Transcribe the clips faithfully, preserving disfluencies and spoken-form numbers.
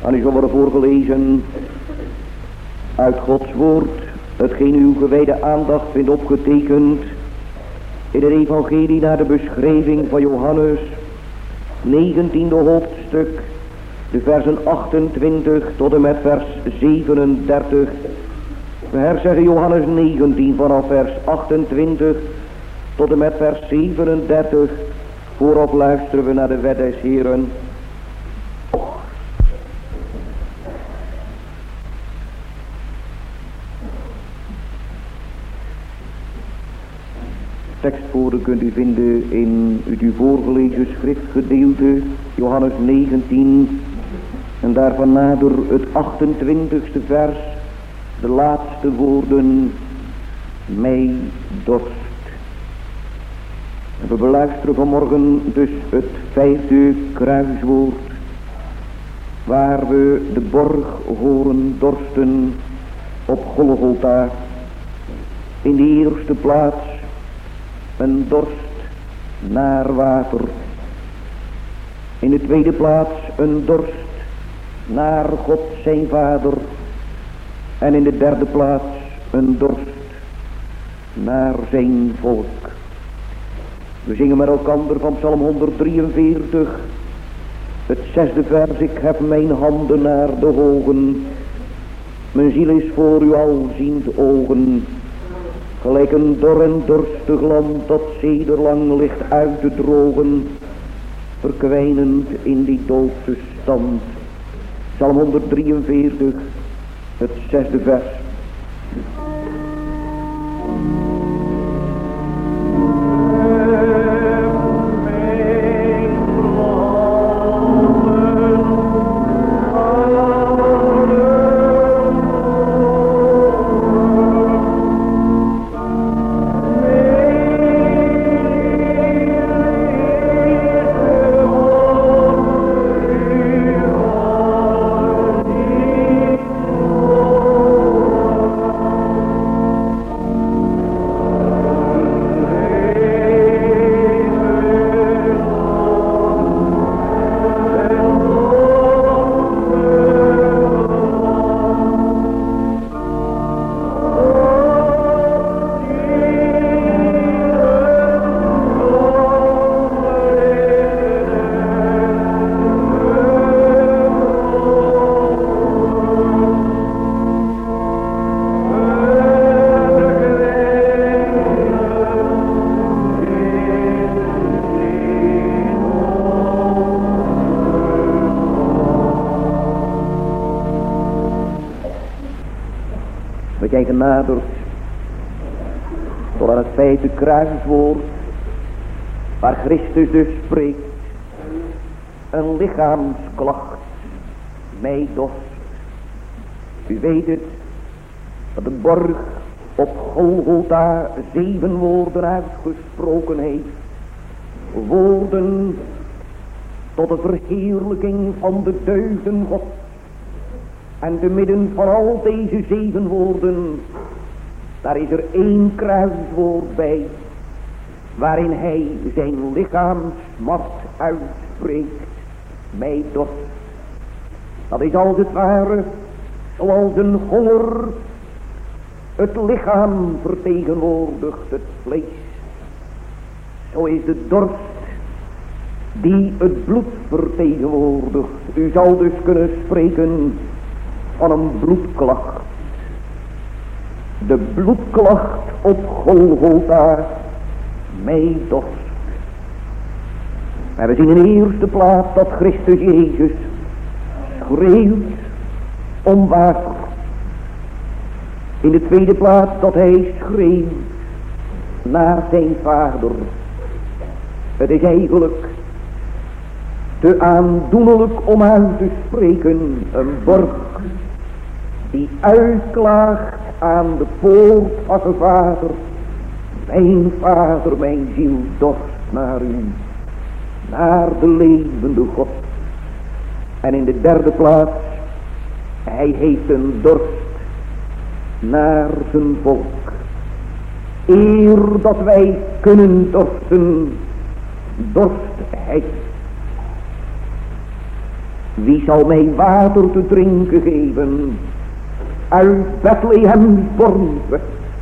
En u zal worden voorgelezen uit Gods woord, hetgeen uw gewijde aandacht vindt opgetekend in het evangelie naar de beschrijving van Johannes, negentiende hoofdstuk, de versen achtentwintig tot en met vers zevenendertig. We herzeggen Johannes negentien vanaf vers achtentwintig tot en met vers zevenendertig. Vooraf luisteren we naar de wet des Heren. Tekstwoorden kunt u vinden in het u voorgelezen schriftgedeelte, Johannes negentien, en daarvan nader het achtentwintigste vers, de laatste woorden, mij dorst. En we beluisteren vanmorgen dus het vijfde kruiswoord, waar we de borg horen dorsten op Golgotha. In de eerste plaats een dorst naar water. In de tweede plaats een dorst naar God zijn Vader. En in de derde plaats een dorst naar zijn volk. We zingen met elkander van Psalm honderddrieënveertig, het zesde vers. Ik heb mijn handen naar de hogen, mijn ziel is voor uw alziend ogen. Gelijk een dor en dorstig land dat sederlang ligt uit te drogen, verkwijnend in die doodse stand. Psalm honderddrieënveertig, het zesde vers. We zijn genaderd tot aan het vijfde kruiswoord, waar Christus dus spreekt, een lichaamsklacht, mij dorst. U weet het, dat de borg op Golgotha zeven woorden uitgesproken heeft. Woorden tot de verheerlijking van de deugden God. En te midden van al deze zeven woorden, daar is er één kruiswoord bij, waarin hij zijn lichaamsmacht uitspreekt, mij dorst. Dat is als het ware, zoals een honger het lichaam vertegenwoordigt, het vlees. Zo is de dorst die het bloed vertegenwoordigt. U zou dus kunnen spreken van een bloedklacht. De bloedklacht op Golgotha, mij dorst. Maar we zien in de eerste plaats dat Christus Jezus schreeuwt om water. In de tweede plaats dat hij schreeuwt naar zijn Vader. Het is eigenlijk te aandoenlijk om uit te spreken, een borg die uitklaagt aan de poort van zijn Vader. Mijn Vader, mijn ziel dorst naar u, naar de levende God. En in de derde plaats, hij heeft een dorst naar zijn volk. Eer dat wij kunnen dorsten, dorst hij. Wie zal mij water te drinken geven uit Bethlehems bornput?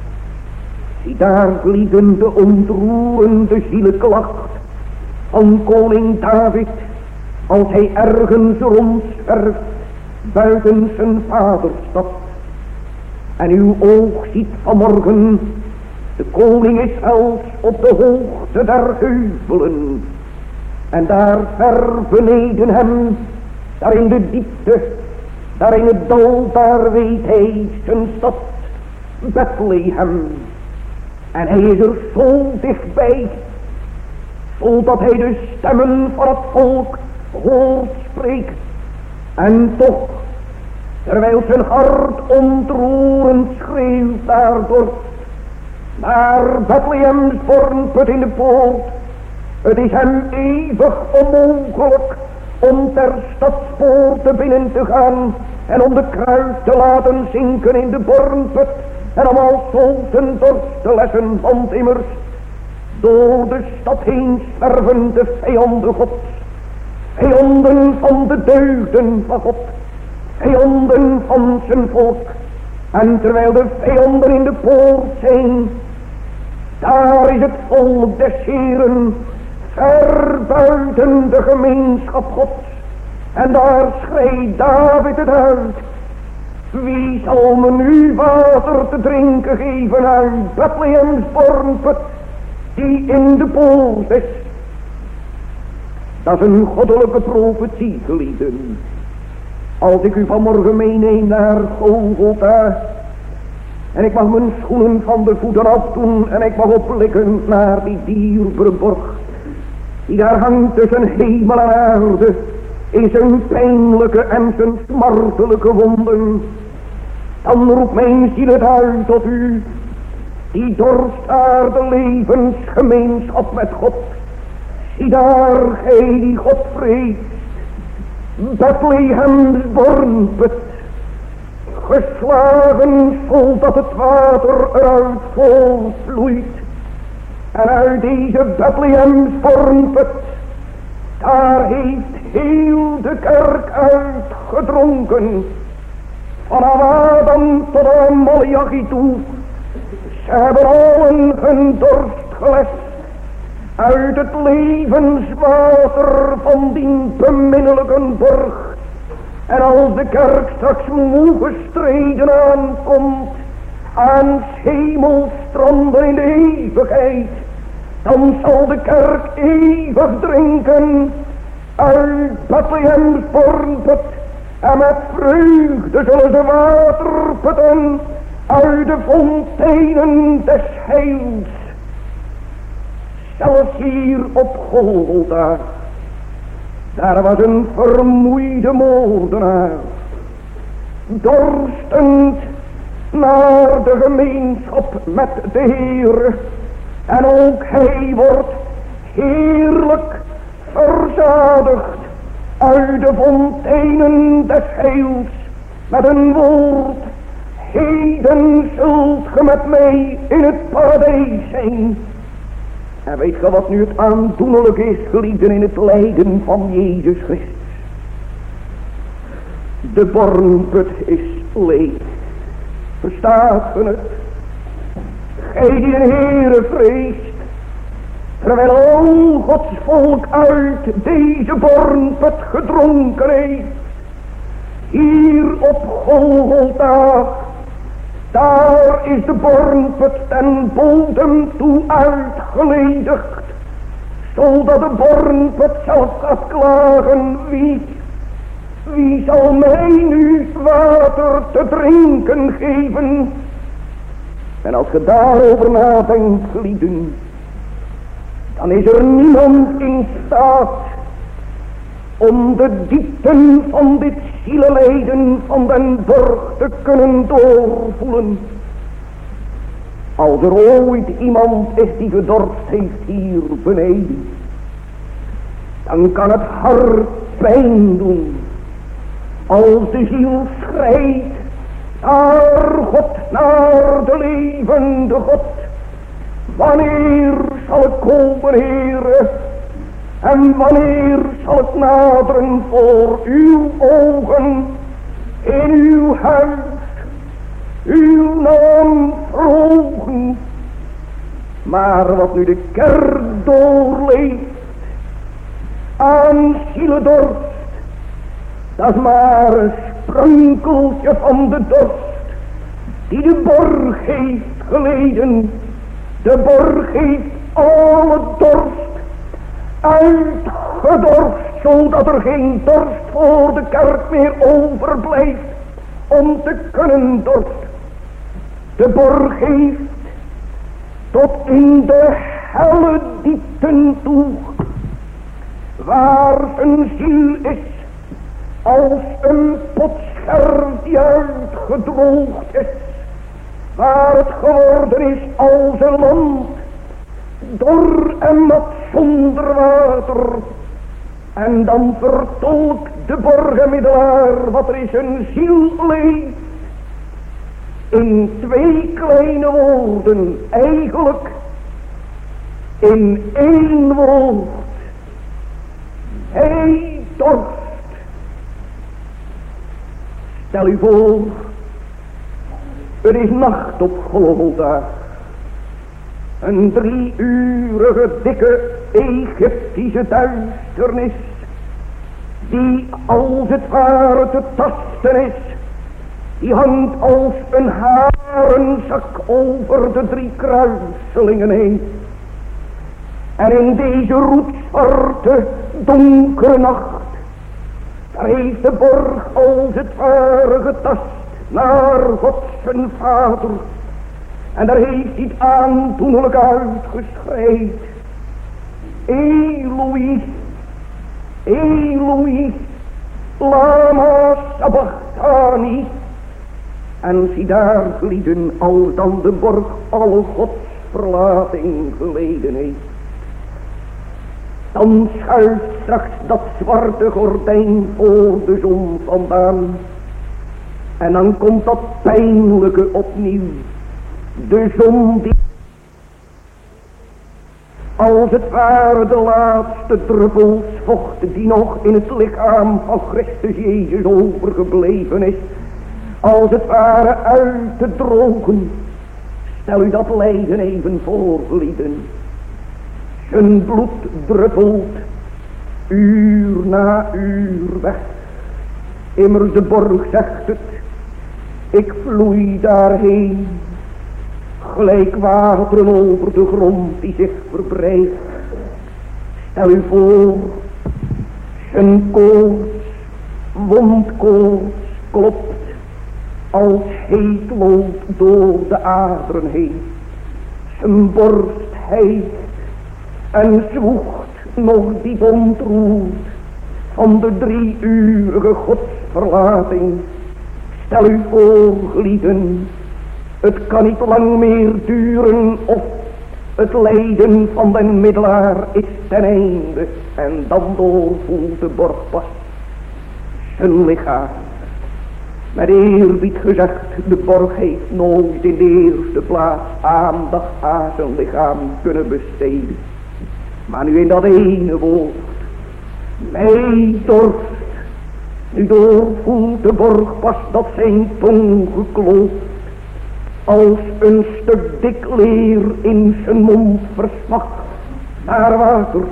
Zie daar vliegen de ontroerende zieleklacht van koning David, als hij ergens rondzwerft buiten zijn vaderstad. En uw oog ziet vanmorgen de koning Israëls op de hoogte der heuvelen. En daar ver beneden hem, daar in de diepte, daar in het dal, daar weet hij zijn stad Bethlehem. En hij is er zo dichtbij, zodat hij de stemmen van het volk hoort spreken. En toch, terwijl zijn hart ontroerend schreeuwt daardoor naar Bethlehems bornput in de poort, het is hem eeuwig onmogelijk om ter stadspoorten binnen te gaan en om de kruis te laten zinken in de bornput en om al zo zijn dorst te lessen, want immers door de stad heen zwerven de vijanden Gods, vijanden van de deugden van God, vijanden van zijn volk. En terwijl de vijanden in de poort zijn, daar is het volk des Heeren ver buiten de gemeenschap Gods. En daar schreeuwt David het uit: wie zal me nu water te drinken geven uit Bethlehems bornput die in de poort is? Dat is een goddelijke profetie, geliefden. Als ik u vanmorgen meeneem naar Golgotha en ik mag mijn schoenen van de voeten afdoen en ik mag opblikken naar die dierbare borg die daar hangt tussen hemel en aarde, in zijn pijnlijke en zijn smartelijke wonden, dan roept mijn ziel het uit tot u, die dorst naar de levensgemeenschap met God. Zie daar, gij die God vreest, Bethlehems bornput, geslagen zodat het water eruit voortvloeit. En uit deze Bethlehems bornput, daar heeft heel de kerk uitgedronken, vanaf Adam tot aan Malachi toe. Ze hebben allen hun dorst gelest uit het levenswater van die beminnelijke borg. En als de kerk straks moe gestreden aankomt aan hemelstranden in de eeuwigheid, dan zal de kerk eeuwig drinken uit Bethlehems bornput. En met vreugde zullen ze water putten uit de fonteinen des heils. Zelfs hier op Golgotha, daar was een vermoeide moordenaar, dorstend naar de gemeenschap met de Heer. En ook hij wordt heerlijk verzadigd uit de fonteinen des heils met een woord: heden zult ge met mij in het paradijs zijn. En weet ge wat nu het aandoenlijk is, geliefden, in het lijden van Jezus Christus? De bornput is leeg. Verstaat ge het? Gij die de Heere vreest, terwijl al Gods volk uit deze bornput gedronken heeft, hier op Golgotha, daar is de bornput ten bodem toe uitgeledigd, zodat de bornput zelf gaat klagen: wie, wie zal mij nu water te drinken geven? En als je daarover nadenkt, geliefden, dan is er niemand in staat om de diepten van dit zielelijden van den borg te kunnen doorvoelen. Als er ooit iemand is die gedorst heeft hier beneden, dan kan het hart pijn doen als de ziel schrijdt naar God, naar de levende God. Wanneer zal het komen, Heere? En wanneer zal het naderen voor uw ogen, in uw huis, uw naam verhogen. Maar wat nu de kerk doorleeft aan zielendorst, dat is maar een sprankeltje van de dorst die de borg heeft geleden. De borg heeft alle dorst uitgedorst, zodat er geen dorst voor de kerk meer overblijft om te kunnen dorst. De borg heeft tot in de helle diepten toe, waar een ziel is als een potscherf die uitgedroogd is, waar het geworden is als een land, dor en nat zonder water. En dan vertolkt de borgenmiddelaar wat er is een ziel leeft in twee kleine woorden, eigenlijk in één woord: hij dorst. Stel u voor, het is nacht op Golgotha. Een drieurige dikke Egyptische duisternis, die als het ware te tasten is. Die hangt als een harenzak over de drie kruiselingen heen. En in deze roetzwarte, donkere nacht, daar heeft de borg als het ware getast naar God zijn Vader. En daar heeft hij het aandoenlijk uitgeschreid: Eloi, Eloi, lama sabachthani. En zie daar gelieden, als dan de borg alle godsverlating geleden heeft, dan schuift straks dat zwarte gordijn voor de zon vandaan. En dan komt dat pijnlijke opnieuw. De zon die als het ware de laatste druppels vocht die nog in het lichaam van Christus Jezus overgebleven is, als het ware uit te drogen. Stel u dat lijden even voor, gelieden. Zijn bloed druppelt uur na uur weg. Immers de borg zegt het: ik vloei daarheen, gelijk wateren over de grond die zich verbreidt. Stel u voor, zijn koorts, wondkoorts klopt als heet lood door de aderen heen. Zijn borst hijgt en zwoegt nog diep ontroerd van de drieurige godsverlating. Stel u voor, gelieden, het kan niet lang meer duren of het lijden van den middelaar is ten einde. En dan doorvoelt de borg pas zijn lichaam. Met eerbied gezegd, de borg heeft nooit in de eerste plaats aandacht aan zijn lichaam kunnen besteden. Maar nu in dat ene woord: mij dorst. Nu doorvoelt de borg pas dat zijn tong gekloopt, als een stuk dik leer in zijn mond versmacht naar water.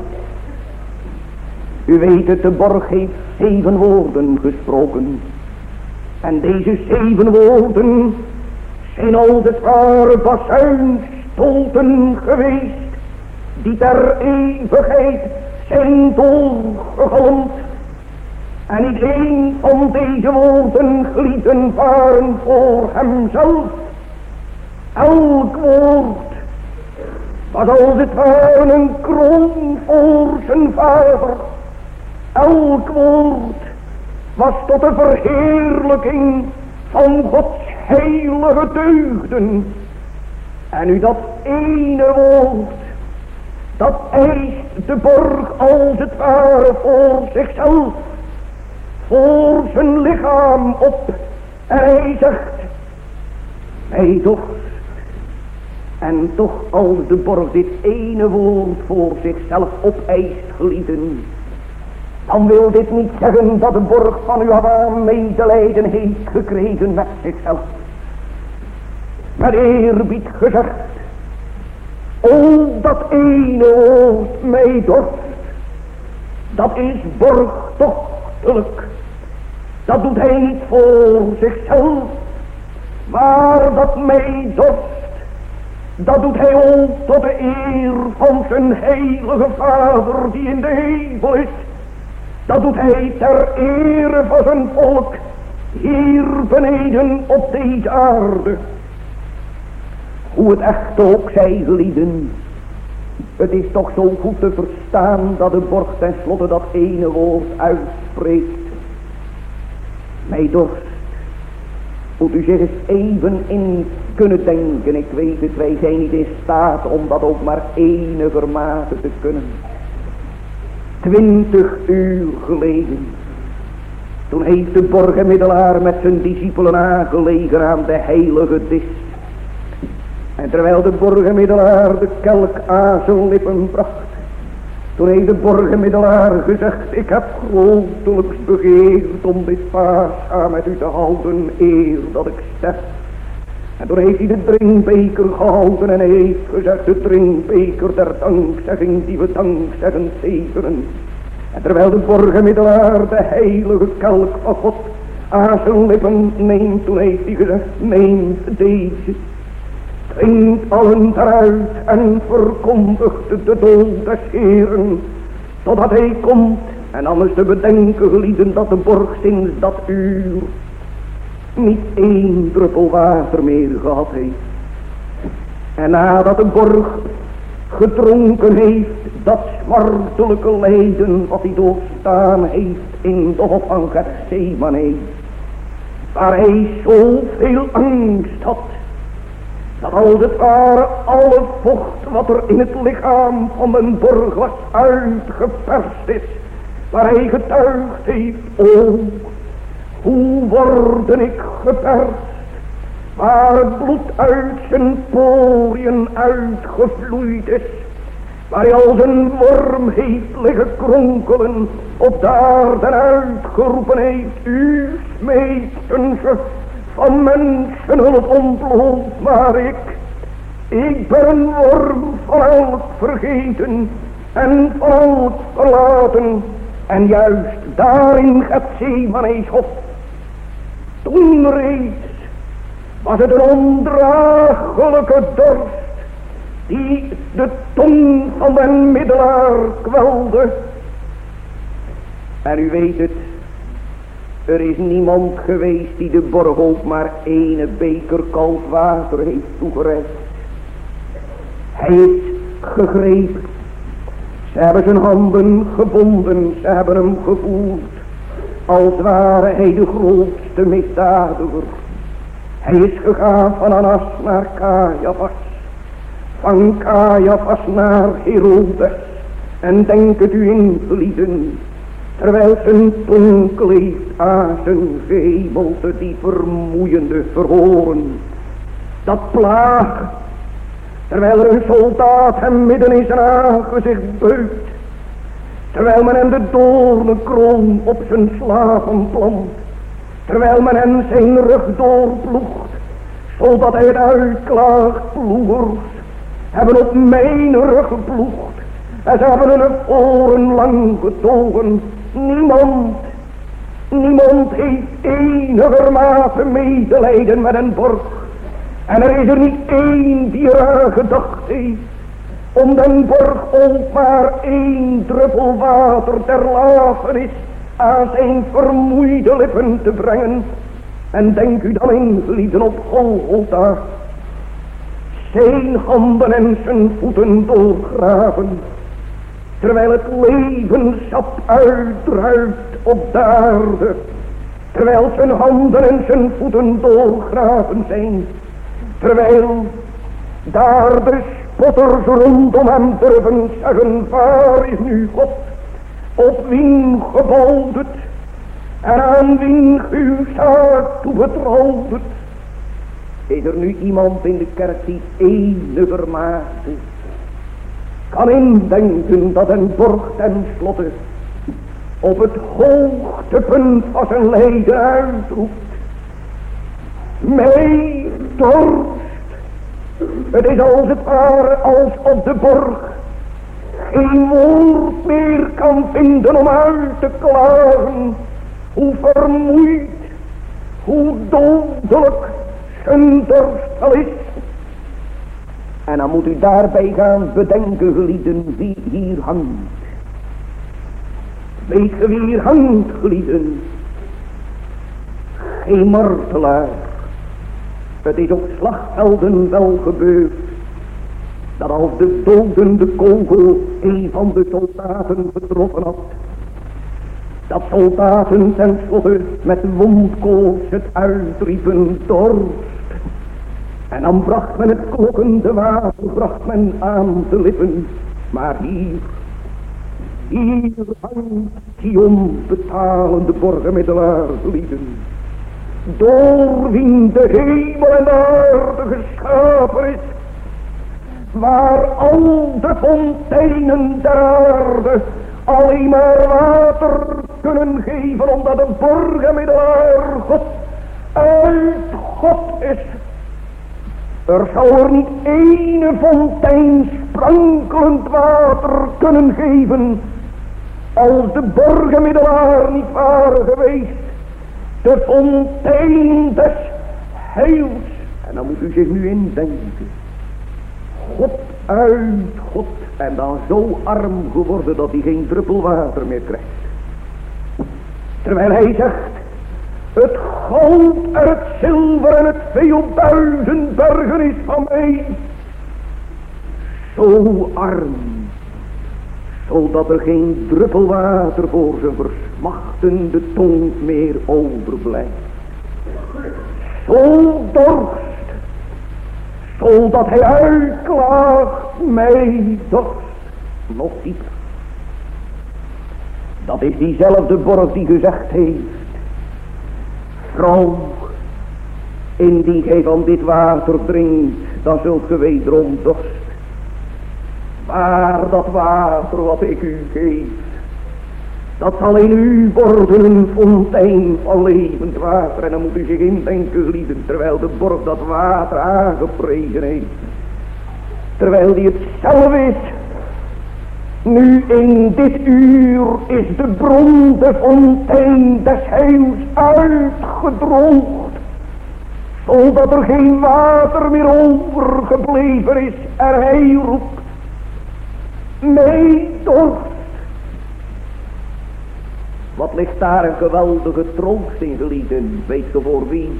U weet het, de borg heeft zeven woorden gesproken. En deze zeven woorden zijn als het ware bazuinstolten geweest, die ter eeuwigheid zijn doorgegalmd. En niet één van deze woorden, gelieden, waren voor hemzelf. Elk woord was als het ware een kroon voor zijn Vader. Elk woord was tot de verheerlijking van Gods heilige deugden. En nu dat ene woord, dat eist de borg als het ware voor zichzelf, voor zijn lichaam op. En hij zegt: mij dorst, En toch als de borg dit ene woord voor zichzelf opeist, gelieden, dan wil dit niet zeggen dat de borg van u af aan medelijden heeft gekregen met zichzelf. Met eerbied gezegd, o dat ene woord mij dorst, dat is borgtochtelijk. Dat doet hij niet voor zichzelf, maar dat mij dorst, dat doet hij ook tot de eer van zijn heilige Vader die in de hemel is. Dat doet hij ter ere van zijn volk hier beneden op deze aarde. Hoe het echt ook zij, gelieden, het is toch zo goed te verstaan dat de borg tenslotte dat ene woord uitspreekt. Mij dorst. Moet u zich eens even in kunnen denken. Ik weet het, wij zijn niet in staat om dat ook maar enigermate te kunnen. Twintig uur geleden, toen heeft de borgenmiddelaar met zijn discipelen aangelegen aan de heilige dis. En terwijl de borgenmiddelaar de kelk aan zijn lippen bracht, toen heeft de borgenmiddelaar gezegd, ik heb grotelijks begeerd om dit paascha met u te houden, eer dat ik sterf. En toen heeft hij de drinkbeker gehouden en hij heeft gezegd, de drinkbeker der dankzegging die we dankzeggend zegenen. En terwijl de borgenmiddelaar de heilige kelk van God aan zijn lippen neemt, toen heeft hij gezegd, neemt deze, drinkt allen eruit en verkondigt de dood des Heeren, totdat hij komt. En anders te bedenken, gelieden, dat de borg sinds dat uur niet één druppel water meer gehad heeft. En nadat de borg gedronken heeft, dat smartelijke lijden wat hij doorstaan heeft in de hof van Gethsemane, waar hij zoveel angst had, dat als het ware alle vocht wat er in het lichaam van de borg was uitgeperst is, waar hij getuigd heeft, o, hoe worden ik geperst, waar het bloed uit zijn poriën uitgevloeid is, waar hij als een worm heeft liggen kronkelen, op de aarde uitgeroepen heeft, u smeten ze van mensen hulp ontbloot, maar ik, ik ben een worm van elk vergeten en van elk verlaten. En juist daarin Gethsemane's hof, toen reeds was het een ondraaglijke dorst die de tong van de middelaar kwelde. En u weet het, er is niemand geweest die de borg ook maar ene beker koud water heeft toegereikt. Hij is gegrepen. Ze hebben zijn handen gebonden, ze hebben hem gevoeld, als ware hij de grootste misdadiger. Hij is gegaan van Annas naar Caiaphas, van Caiaphas naar Herodes, en denk het u in, gelieden, terwijl zijn tong kleeft aan zijn gehemelte, die vermoeiende verhoren, dat plaag. Terwijl er een soldaat hem midden in zijn aangezicht beukt, terwijl men hem de doornenkroon op zijn slaven plant, terwijl men hem zijn rug doorploegt, zodat hij het uitklaagt, ploegers hebben op mijn rug geploegd, en ze hebben hun oren lang getogen. Niemand, niemand heeft enigermate medelijden met een borg. En er is er niet één die eraan gedacht heeft om den borg ook maar één druppel water ter lafenis aan zijn vermoeide lippen te brengen. En denk u dan in, gelieden, op Golgotha, zijn handen en zijn voeten doorgraven, terwijl het levenssap uitdruipt op de aarde, terwijl zijn handen en zijn voeten doorgraven zijn, terwijl daar de spotters rondom hem durven zeggen, waar is nu God, op wien gebouwd het, en aan wien uw zaak toebetrouwd het. Is er nu iemand in de kerk die ene vermaakt is? Kan indenken dat een borg ten slotte op het hoogtepunt van zijn lijden uitroept. Mij dorst. Het is als het ware als op de borg geen woord meer kan vinden om uit te klagen. Hoe vermoeid, hoe dodelijk zijn dorst al is. En dan moet u daarbij gaan bedenken, gelieden, wie hier hangt. Weet ge wie hier hangt, gelieden? Geen martelaar. Het is op slagvelden wel gebeurd, dat als de dodende kogel een van de soldaten getroffen had, dat soldaten ten slotte met wondkoos het uitriepen dorst. En dan bracht men het klokkende water, bracht men aan de lippen. Maar hier, hier hangt die onbetalende borgenmiddelaar, lieden, door wien de hemel en de aarde geschapen is, waar al de fonteinen der aarde alleen maar water kunnen geven, omdat de borgenmiddelaar God uit God is. Er zou er niet ene fontein sprankelend water kunnen geven, als de borgenmiddelaar niet ware geweest, de fontein des heils. En dan moet u zich nu indenken, God uit God, en dan zo arm geworden dat hij geen druppel water meer krijgt. Terwijl hij zegt, het goud en het zilver en het veel duizend bergen is van mij. Zo arm, zodat er geen druppel water voor zijn versmachtende tong meer overblijft. Zo dorst, zodat hij uitklaagt, mij dorst, nog dieper. Dat is diezelfde borg die gezegd heeft, vrouw, indien gij van dit water drinkt, dan zult ge wederom dorst. Maar dat water wat ik u geef, dat zal in u worden een fontein van levend water. En dan moet u zich indenken, gelieden, terwijl de borg dat water aangeprezen heeft, terwijl die het zelf is. Nu in dit uur is de bron, de fontein des heils uitgedroogd, zodat er geen water meer overgebleven is. En hij roept, mij dorst. Wat ligt daar een geweldige troost in, gelieden, weet ge voor wie?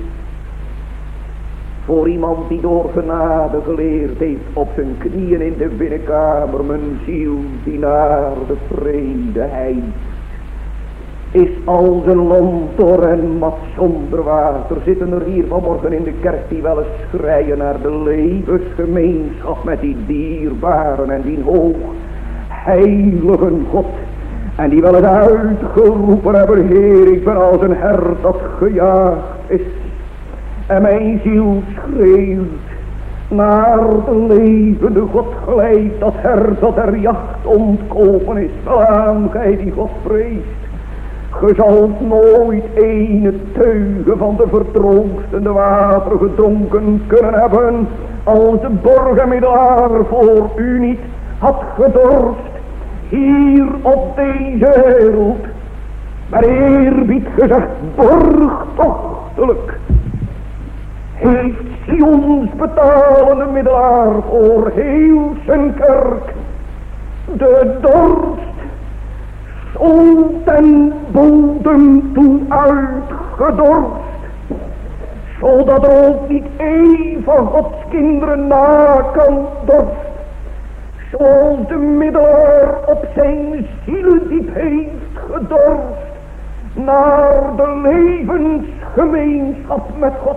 Voor iemand die door genade geleerd heeft op zijn knieën in de binnenkamer, mijn ziel die naar de vrede hijgt, is als een lomtor en mat zonder water. Zitten er hier vanmorgen in de kerk die wel eens schreien naar de levensgemeenschap met die dierbaren en die hoog heilige God. En die wel eens uitgeroepen hebben, Heer, ik ben als een hert dat gejaagd is. En mijn ziel schreeuwt naar de levende God, gelijk dat hert dat er jacht ontkomen is.Laan gij die God vreest. Ge zult nooit ene teugen van de vertroostende water gedronken kunnen hebben, als de borgenmiddelaar voor u niet had gedorst. Hier op deze wereld, maar eerbied gezegd, borgtochtelijk, heeft Sions betalende middelaar voor heel zijn kerk de dorst zo ten bodem toe uitgedorst, zodat er ook niet één van Gods kinderen na kan dorst, zoals de middelaar op zijn zieldiep heeft gedorst naar de levensgemeenschap met God.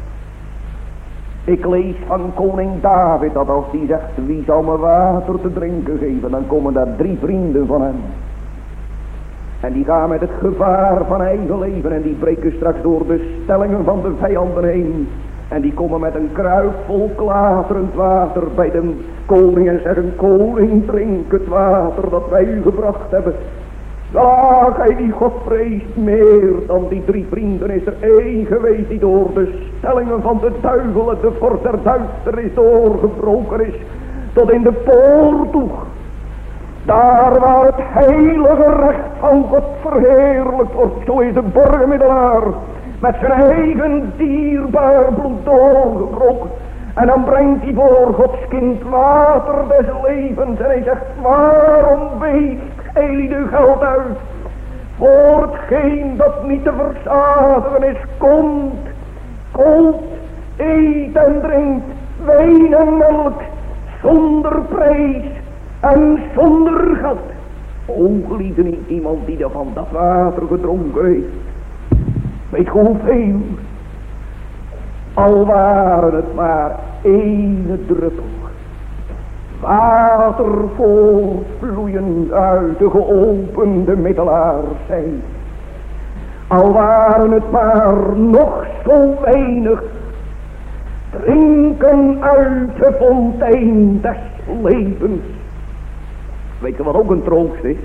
Ik lees van koning David dat als hij zegt, wie zal me water te drinken geven, dan komen daar drie vrienden van hem. En die gaan met het gevaar van eigen leven en die breken straks door de stellingen van de vijanden heen. En die komen met een kruik vol klaterend water bij de koning en zeggen: koning, drink het water dat wij u gebracht hebben. Ja, gij die God vreest, meer dan die drie vrienden is er één geweest die door de stellingen van de duivel en de vorst der duisternis doorgebroken is tot in de poort toe. Daar waar het heilige recht van God verheerlijkt wordt, zo is de borgmiddelaar met zijn eigen dierbaar bloed doorgebroken. En dan brengt hij voor Gods kind water des levens. En hij zegt: waarom weegt gij de geld uit voor hetgeen dat niet te verzadigen is? Komt, koopt, eet en drinkt wijn en melk zonder prijs en zonder geld. O geliefde, niet iemand die er van dat water gedronken heeft. Weet je hoeveel? Al waren het maar ene druppel water voortvloeiend uit de geopende middelaarzij. Al waren het maar nog zo weinig drinken uit de fontein des levens. Weet je wat ook een troost is?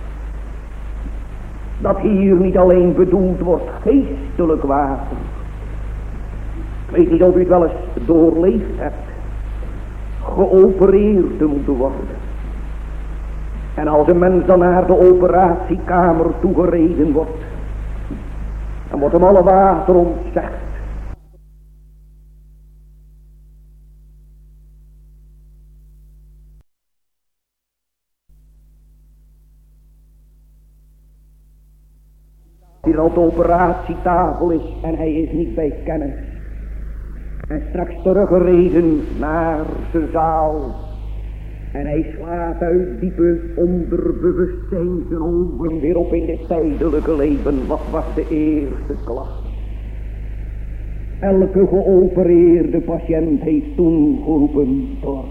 Dat hier niet alleen bedoeld wordt geestelijk water. Ik weet niet of u het wel eens doorleefd hebt. Geopereerd te moeten worden. En als een mens dan naar de operatiekamer toegereden wordt, dan wordt hem alle water ontzegd. Die er op de operatietafel is en hij is niet bij kennis. En straks teruggereden naar zijn zaal. En hij slaat uit diepe onderbewustzijn zijn ogen weer op in dit tijdelijke leven. Wat was de eerste klacht? Elke geopereerde patiënt heeft toen geroepen: dorst.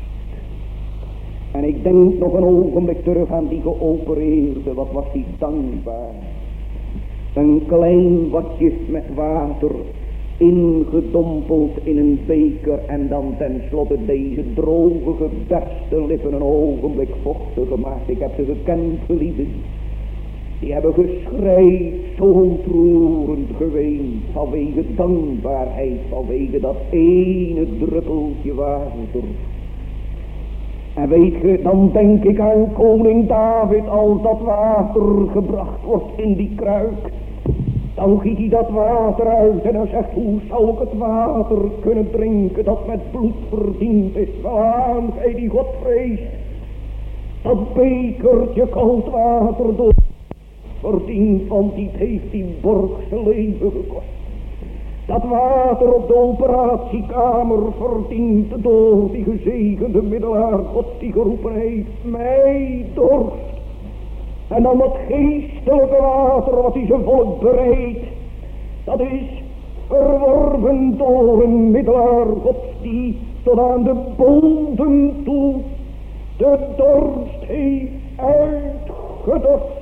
En ik denk nog een ogenblik terug aan die geopereerde. Wat was die dankbaar. Een klein watje met water ingedompeld in een beker en dan tenslotte deze droge geberste lippen een ogenblik vochtig gemaakt. Ik heb ze gekend, geliefden. Die hebben geschreid, zo ontroerend geweend vanwege dankbaarheid, vanwege dat ene druppeltje water. En weet je, dan denk ik aan koning David als dat water gebracht wordt in die kruik. Dan giet hij dat water uit en dan zegt: hoe zou ik het water kunnen drinken dat met bloed verdiend is? Waarom gij die God vreest? Dat bekertje koud water door verdiend, want die heeft die borgse leven gekost. Dat water op de operatiekamer verdient door die gezegende middelaar God die geroepen heeft: mij dorst. En dan dat geestelijke water wat hij zijn volk bereidt, dat is verworven door een middelaar Gods die tot aan de bodem toe de dorst heeft uitgedorst.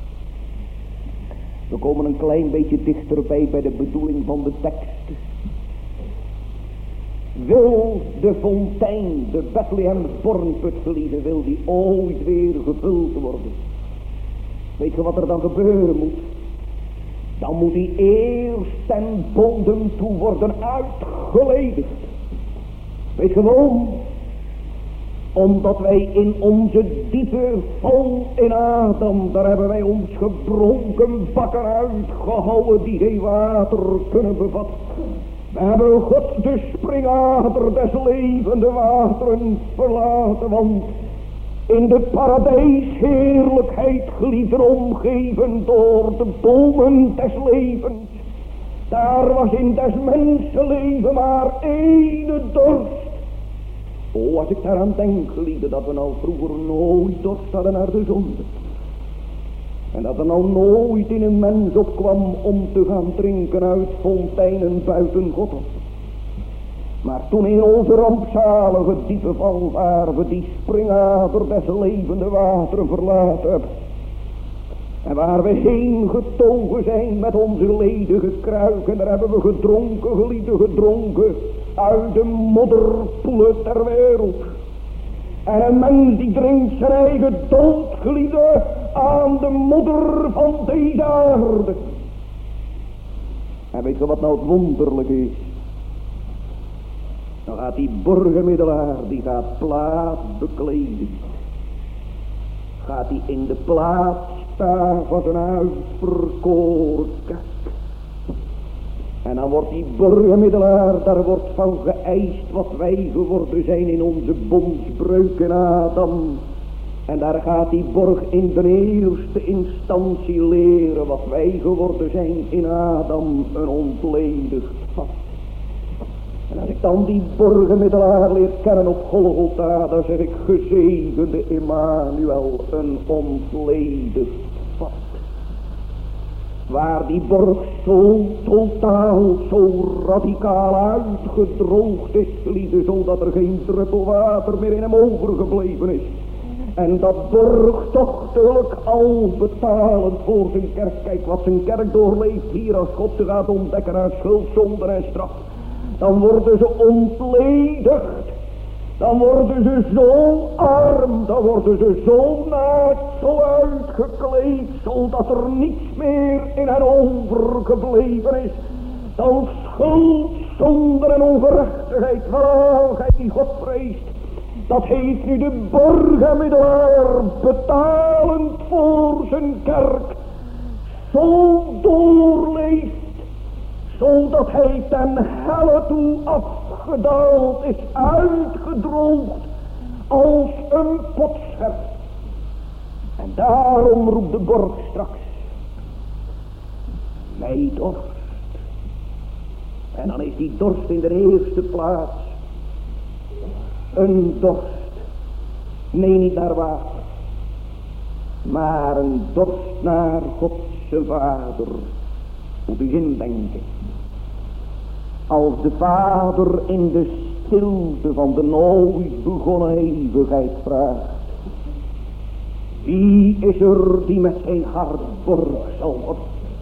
We komen een klein beetje dichterbij bij de bedoeling van de tekst. Wil de fontein, de Bethlehem's bornput geliefde, wil die ooit weer gevuld worden? Weet je wat er dan gebeuren moet? Dan moet die eerst ten bodem toe worden uitgeledigd. Weet je waarom? Omdat wij in onze diepe val in Adam, daar hebben wij ons gebroken bakken uitgehouden die geen water kunnen bevatten. We hebben God de springader des levende wateren verlaten, want in de paradijsheerlijkheid geliefden omgeven door de bomen des levens. Daar was in des mensenleven maar ene dorst. O, als ik daaraan denk, geliefde, dat we nou vroeger nooit dorst hadden naar de zonde. En dat er nou nooit in een mens opkwam om te gaan drinken uit fonteinen buiten God. Maar toen in onze rampzalige diepe val, waar we die springader des levende wateren verlaten hebben. En waar we heen getogen zijn met onze ledige kruik. En daar hebben we gedronken, geliefde, gedronken. Uit de modderpoelen ter wereld. En een mens die drinkt zijn eigen dood, geliefde, aan de modder van deze aarde. En weet je wat nou het wonderlijke is? Dan gaat die burgermiddelaar, die gaat plaats bekleden. Gaat hij in de plaats staan van zijn uitverkoren kerk. En dan wordt die burgermiddelaar, daar wordt van geëist wat wij geworden zijn in onze bondsbreuk in Adam. En daar gaat die borg in de eerste instantie leren wat wij geworden zijn in Adam, een ontledigd vat. En als ik dan die burgermiddelaar leer kennen op Golgotha, dan zeg ik gezegende Emmanuel, een ontledigd vat. Waar die borg zo totaal, zo radicaal uitgedroogd is, geliefde, zodat er geen druppel water meer in hem overgebleven is. En dat borgtochtelijk al betalend voor zijn kerk. Kijk wat zijn kerk doorleeft hier als God ze gaat ontdekken aan schuld, zonde en straf. Dan worden ze ontledigd. Dan worden ze zo arm. Dan worden ze zo naakt, zo uitgekleed. Zodat er niets meer in hen overgebleven is. Dan schuld, zonde en ongerechtigheid. Vooral gij die God vreest. Dat heeft nu de burgermiddelaar betalend voor zijn kerk zo doorleeft, zodat hij ten helle toe afgedaald is, uitgedroogd als een potscherf. En daarom roept de borg straks, mij dorst. En dan is die dorst in de eerste plaats een dorst, nee niet naar water, maar een dorst naar Godse Vader. Moet u indenken, als de Vader in de stilte van de nooit begonnen eeuwigheid vraagt, wie is er die met zijn hart borg zal worden?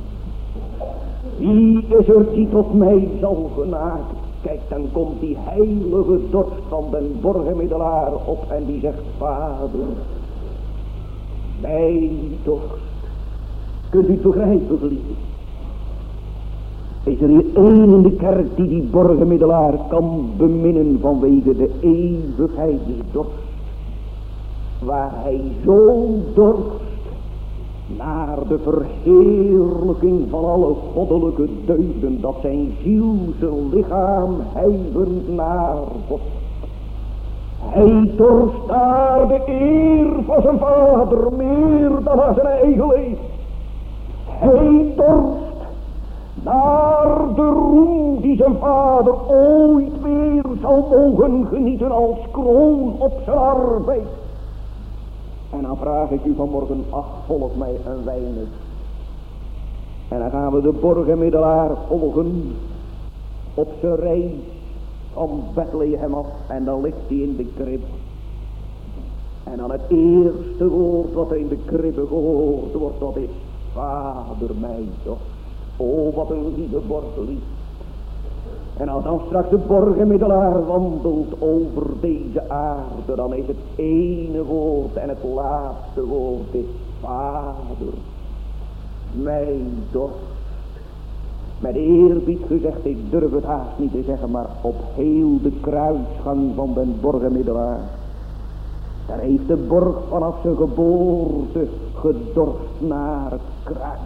Wie is er die tot mij zal genaken? Kijk, dan komt die heilige dorst van den burgermiddelaar op en die zegt, Vader, mij dorst. Kunt u het begrijpen, geliefde? Is er hier één in de kerk die die burgermiddelaar kan beminnen vanwege de eeuwigheidsdorst, waar hij zo dorst naar de verheerlijking van alle goddelijke deugden, dat zijn ziel, zijn lichaam hijgend naar God. Hij dorst naar de eer van zijn Vader meer dan naar zijn eigen leven. Hij dorst naar de roem die zijn Vader ooit weer zal mogen genieten als kroon op zijn arbeid. En dan vraag ik u vanmorgen, ach, volg mij een weinig. En dan gaan we de burgermiddelaar volgen op zijn reis van Bethlehem af. En dan ligt hij in de krib. En dan het eerste woord wat er in de kribbe gehoord wordt, dat is, Vader mij toch. O, wat een lieve borgelief. En als dan straks de burgermiddelaar wandelt over deze aarde, dan is het ene woord en het laatste woord is Vader, mij dorst. Met eerbied gezegd, ik durf het haast niet te zeggen, maar op heel de kruisgang van den burgermiddelaar, daar heeft de borg vanaf zijn geboorte gedorst naar het kruis.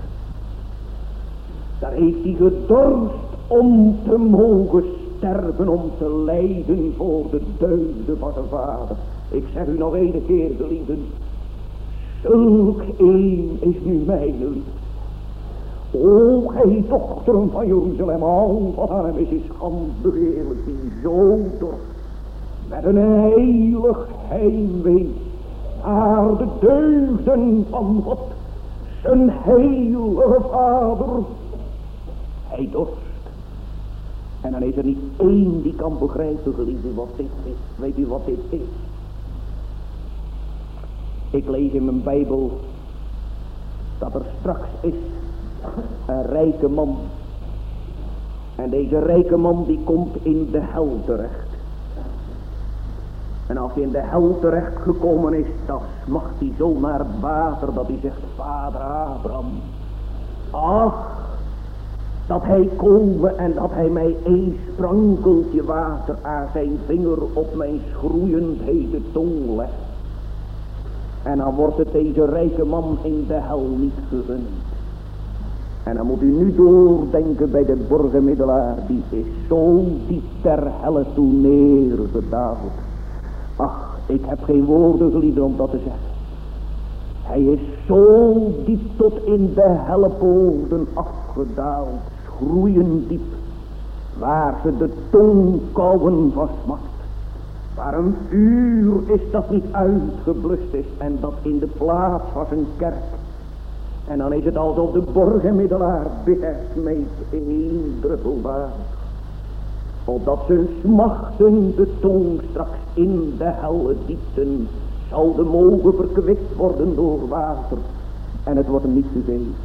Daar heeft hij gedorst om te mogen sterven, om te lijden voor de deugden van zijn Vader. Ik zeg u nog een keer, geliefden, zulk een is nu mijn liefde. O, gij dochteren van Jeruzalem, al wat aan hem is, is schandbegeerlijk, die zo dorst met een heilig heimwee naar de deugden van God, zijn heilige Vader. Hij dorst. En dan is er niet één die kan begrijpen, geliefde, wat dit is. Weet u wat dit is? Ik lees in mijn Bijbel dat er straks is een rijke man. En deze rijke man die komt in de hel terecht. En als hij in de hel terecht gekomen is, dan smacht hij zo naar het water dat hij zegt, vader Abraham, ach, dat hij komen en dat hij mij een sprankeltje water aan zijn vinger op mijn schroeiend hete tong legt. En dan wordt het deze rijke man in de hel niet gegund. En dan moet u nu doordenken bij de borgenmiddelaar, die is zo diep ter helle toe neergedaald. Ach, ik heb geen woorden gelieden om dat te zeggen. Hij is zo diep tot in de hellepoorten afgedaald, schroeiend diep, waar ze de tong kauwen van smart. Waar een vuur is dat niet uitgeblust is en dat in de plaats was een kerk. En dan is het alsof de borgenmiddelaar bidt met één druppel water. Opdat zijn smachtende tong straks in de helle diepten zouden mogen verkwikt worden door water. En het wordt hem niet gegeven.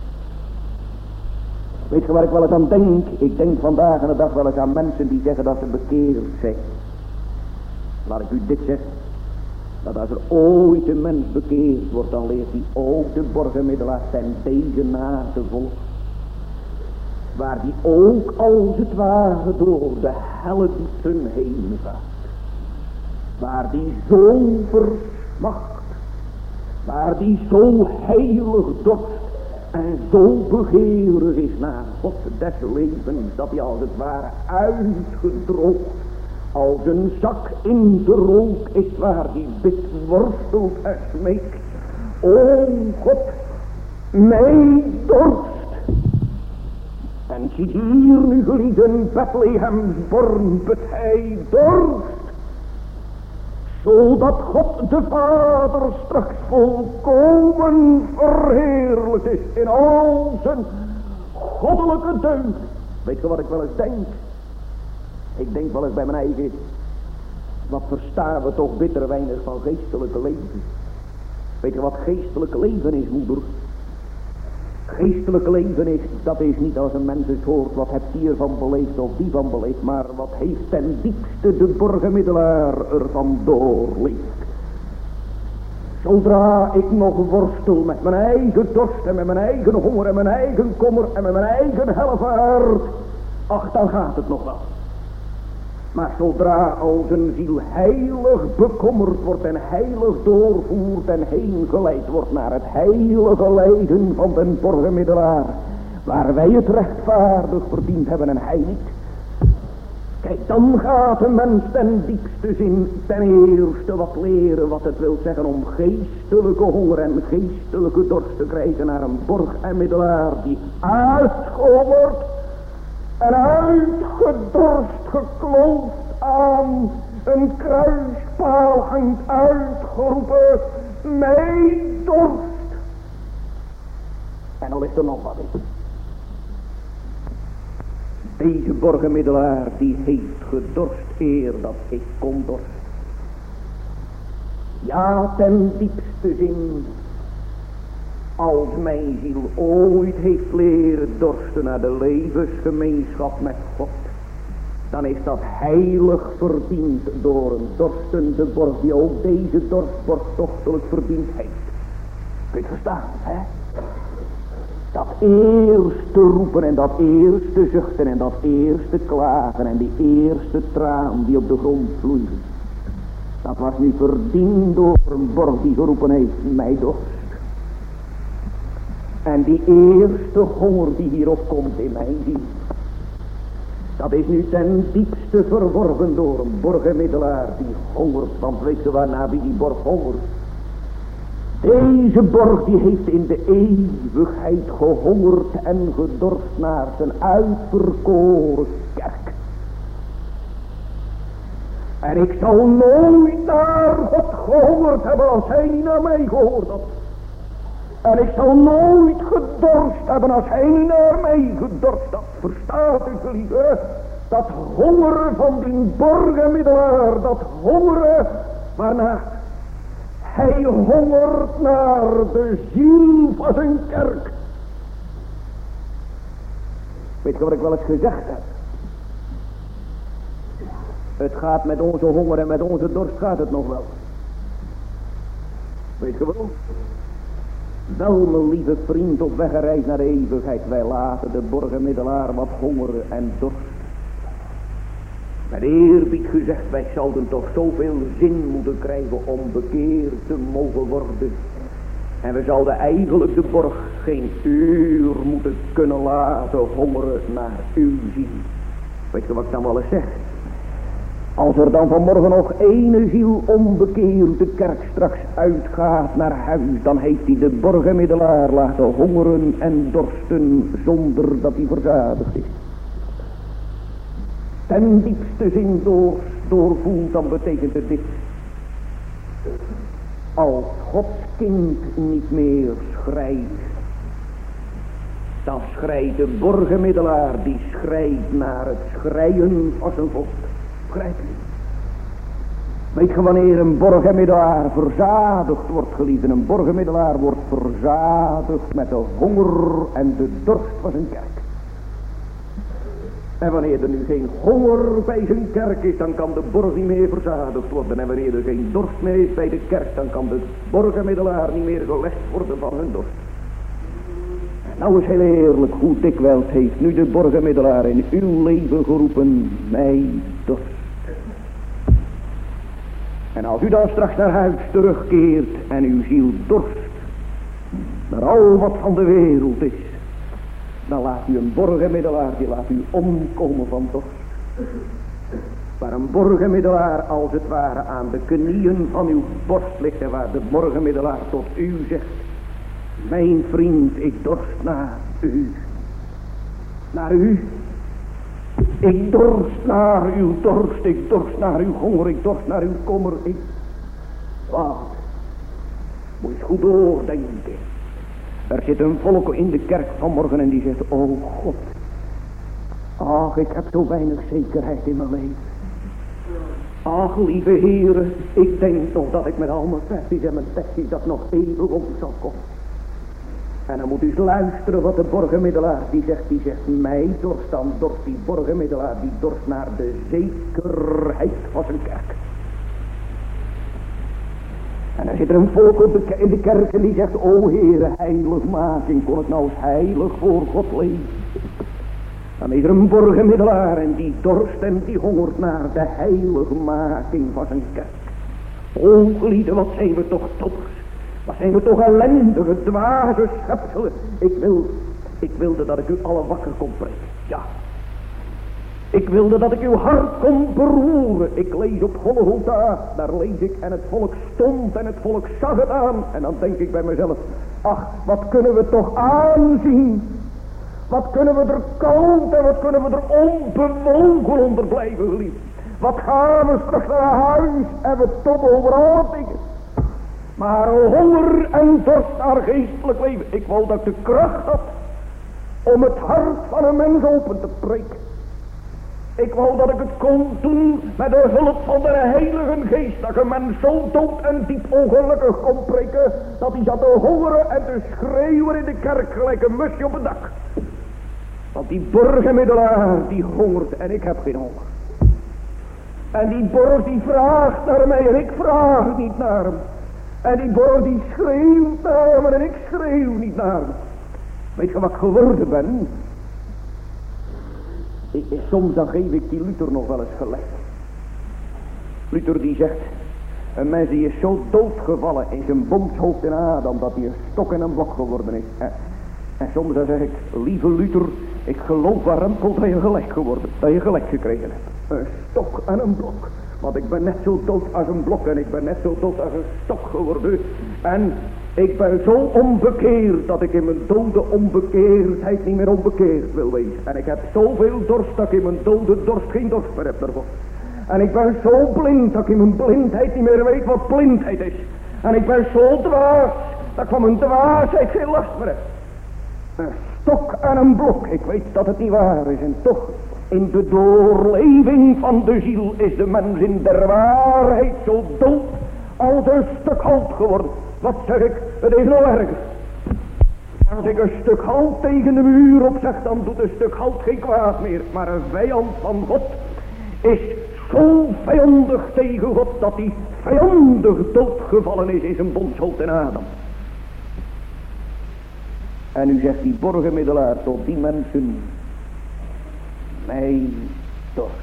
Weet je waar ik wel eens aan denk? Ik denk vandaag en de dag wel eens aan mensen die zeggen dat ze bekeerd zijn. Laat ik u dit zeggen. Dat als er ooit een mens bekeerd wordt, dan leert hij ook de borgenmiddelaar ten deze na te volgen. Waar die ook als het ware door de helle diepten heen gaat. Waar die zo versmacht. Waar die zo heilig dorst en zo begeerig is naar God des levens, dat hij als het ware uitgedroogd als een zak in de rook is, waar die bid worstelt en smeekt. O God, mij dorst. En zie hier nu gelieden, Bethlehems born bet hij dorst. Zodat God de Vader straks volkomen verheerlijkt is in al zijn goddelijke deugd. Weet je wat ik wel eens denk? Ik denk wel eens bij mijn eigen, wat verstaan we toch bitter weinig van geestelijke leven. Weet je wat geestelijke leven is, moeder? Geestelijke leven is, dat is niet als een mens het hoort, wat hebt die ervan beleefd of die van beleefd, maar wat heeft ten diepste de borgenmiddelaar ervan doorleefd. Zodra ik nog worstel met mijn eigen dorst en met mijn eigen honger en mijn eigen kommer en met mijn eigen helvaart, ach, dan gaat het nog wel. Maar zodra als een ziel heilig bekommerd wordt en heilig doorvoert en heen geleid wordt naar het heilige lijden van den borgenmiddelaar, waar wij het rechtvaardig verdiend hebben en hij niet. Kijk, dan gaat een mens ten diepste zin ten eerste wat leren wat het wil zeggen om geestelijke honger en geestelijke dorst te krijgen naar een borg en middelaar die uitgehongerd en uitgedorst gekloofd aan een kruispaal hangt uitgeroepen, mij dorst. En al is er nog wat in. Deze borgenmiddelaar die heeft gedorst eer dat ik kon dorsten. Ja, ten diepste zin, als mijn ziel ooit heeft leren dorsten naar de levensgemeenschap met God, dan is dat heilig verdiend door een dorstende borg die ook deze dorstborg tochtelijk verdiend heeft. Kun je het verstaan, hè? Dat eerste roepen en dat eerste zuchten en dat eerste klagen en die eerste traan die op de grond vloeide, dat was nu verdiend door een borg die geroepen heeft, mij dorst. En die eerste honger die hierop komt in mijn ziel, dat is nu ten diepste verworven door een borgenmiddelaar die hongert. Want weet je waarna wie die borg hongert? Deze borg die heeft in de eeuwigheid gehongerd en gedorst naar zijn uitverkoren kerk. En ik zou nooit naar God gehongerd hebben als hij niet naar mij gehoord had. En ik zal nooit gedorst hebben als hij niet naar mij gedorst had. Verstaat u, geliefde? Dat hongeren van die borgenmiddelaar, dat hongeren waarna Hij hongert naar de ziel van zijn kerk. Weet je wat ik wel eens gezegd heb? Het gaat met onze honger en met onze dorst gaat het nog wel. Weet je waarom? Wel, mijn lieve vriend, op weg gereisd naar de eeuwigheid. Wij laten de borgenmiddelaar wat hongeren en dorst. Met eerbied gezegd, wij zouden toch zoveel zin moeten krijgen om bekeerd te mogen worden. En we zouden eigenlijk de borg geen uur moeten kunnen laten hongeren naar uw ziel. Weet je wat ik dan wel eens zeg? Als er dan vanmorgen nog ene ziel onbekeerd de kerk straks uitgaat naar huis, dan heeft hij de borgenmiddelaar laten hongeren en dorsten zonder dat hij verzadigd is. Ten diepste zin door, doorvoelt, dan betekent het dit. Als Gods kind niet meer schrijdt, dan schrijdt de borgenmiddelaar, die schrijdt naar het schreien van zijn volk. Begrijp je? Weet je wanneer een borgenmiddelaar verzadigd wordt, geliefd? Een borgenmiddelaar wordt verzadigd met de honger en de dorst van zijn kerk. En wanneer er nu geen honger bij zijn kerk is, dan kan de borg niet meer verzadigd worden. En wanneer er geen dorst meer is bij de kerk, dan kan de borgenmiddelaar niet meer gelegd worden van hun dorst. En nou is heel eerlijk, hoe dikwijls heeft nu de borgenmiddelaar in uw leven geroepen, mij dorst. En als u dan straks naar huis terugkeert en uw ziel dorst naar al wat van de wereld is, dan laat u een borgenmiddelaar, die laat u omkomen van dorst. Waar een borgenmiddelaar als het ware aan de knieën van uw borst ligt en waar de borgenmiddelaar tot u zegt, mijn vriend, ik dorst naar u. Naar u. Ik dorst naar uw dorst, ik dorst naar uw honger, ik dorst naar uw kommer. Ik... Wat? Moet je eens goed doordenken. Er zit een volk in de kerk vanmorgen en die zegt, oh God. Ach, ik heb zo weinig zekerheid in mijn leven. Ach, lieve heren, ik denk nog dat ik met al mijn versies en mijn tekstjes dat nog even om zal komen. En dan moet u eens luisteren wat de borgenmiddelaar die zegt, die zegt, mij dorst, dan dorst die borgenmiddelaar, die dorst naar de zekerheid van zijn kerk. En dan zit er een volk op de, in de kerk en die zegt, o Heere, heiligmaking, kon ik nou eens heilig voor God leven. Dan is er een borgenmiddelaar en die dorst en die hongert naar de heiligmaking van zijn kerk. O gelieden, wat zijn we toch toppers. Wat zijn we toch ellendige, dwaze schepselen. Ik wil, ik wilde dat ik u alle wakker kon breken. Ja. Ik wilde dat ik uw hart kon beroeren. Ik lees op Golgotha, daar lees ik en het volk stond en het volk zag het aan. En dan denk ik bij mezelf, ach, wat kunnen we toch aanzien. Wat kunnen we er koud en wat kunnen we er onbewogen onder blijven, geliefd. Wat gaan we straks naar huis en we toch overal denken. Maar honger en dorst naar geestelijk leven. Ik wou dat ik de kracht had om het hart van een mens open te breken. Ik wou dat ik het kon doen met de hulp van de Heilige Geest. Dat een mens zo dood en diep ongelukkig kon breken, dat hij zat te hongeren en te schreeuwen in de kerk gelijk een musje op het dak. Want die borgenmiddelaar die hongert en ik heb geen honger. En die borg die vraagt naar mij en ik vraag niet naar hem. En die borg die schreeuwt naar me en ik schreeuw niet naar hem. Weet je wat ik geworden ben? Ik, soms dan geef ik die Luther nog wel eens gelijk. Luther die zegt, een mens die is zo doodgevallen in zijn bomshoofd in Adam, dat hij een stok en een blok geworden is. En, en soms dan zeg ik, lieve Luther, ik geloof warempel dat je gelijk geworden, dat je gelijk gekregen hebt. Een stok en een blok. Want ik ben net zo dood als een blok en ik ben net zo dood als een stok geworden. En ik ben zo onbekeerd dat ik in mijn dode onbekeerdheid niet meer onbekeerd wil wezen. En ik heb zoveel dorst dat ik in mijn dode dorst geen dorst meer heb daarvoor. En ik ben zo blind dat ik in mijn blindheid niet meer weet wat blindheid is. En ik ben zo dwaas dat ik van mijn dwaasheid geen last meer heb. Een stok en een blok, ik weet dat het niet waar is en toch... In de doorleving van de ziel is de mens in der waarheid zo dood als een stuk hout geworden. Wat zeg ik, het is nog erger. Als ik een stuk hout tegen de muur opzeg, dan doet een stuk hout geen kwaad meer. Maar een vijand van God is zo vijandig tegen God, dat hij vijandig doodgevallen is in zijn bondshoofd in Adam. En nu zegt die borgenmiddelaar tot die mensen: mijn dorst.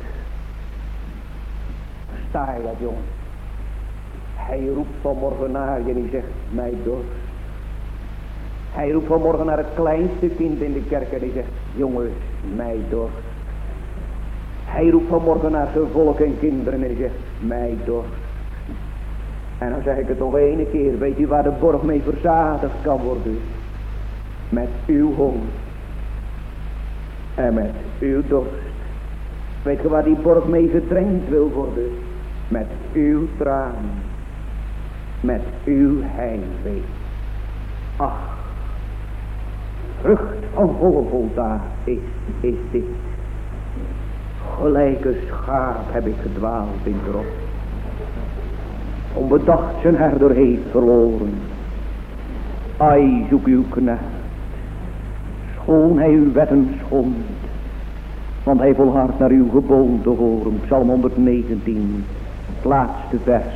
Versta je dat, jongen? Hij roept vanmorgen naar je en hij zegt: mijn dorst. Hij roept vanmorgen naar het kleinste kind in de kerk en hij zegt: jongens, mij dorst. Hij roept vanmorgen naar zijn volk en kinderen en hij zegt: mij dorst. En dan zeg ik het nog ene keer: weet u waar de borg mee verzadigd kan worden? Met uw honger. En met uw dorst. Weet je waar die borg mee gedrenkt wil worden? Met uw traan. Met uw heimwee. Ach. Vrucht van Golgotha is, is dit. Gelijke schaap heb ik gedwaald in het rot. Onbedacht zijn herder heeft verloren. Ai, zoek uw knecht. Schoon hij uw wetten schond. Want hij volhardt naar uw geboden te horen. Psalm honderdnegentien, het laatste vers.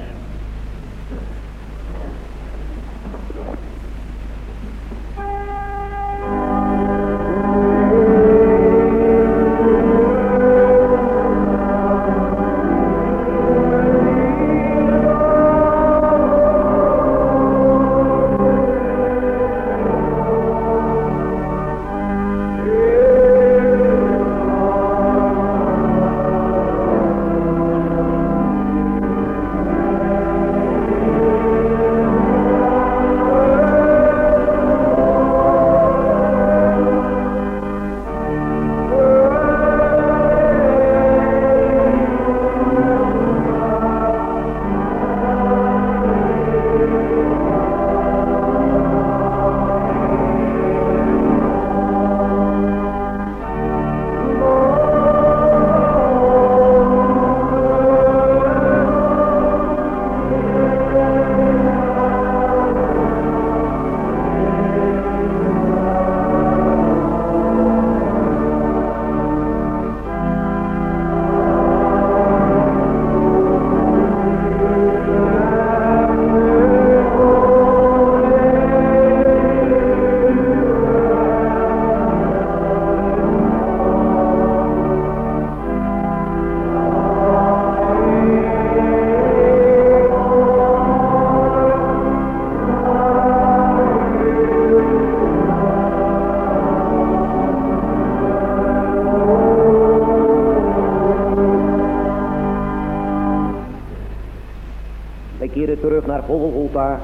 Terug naar Golgotha.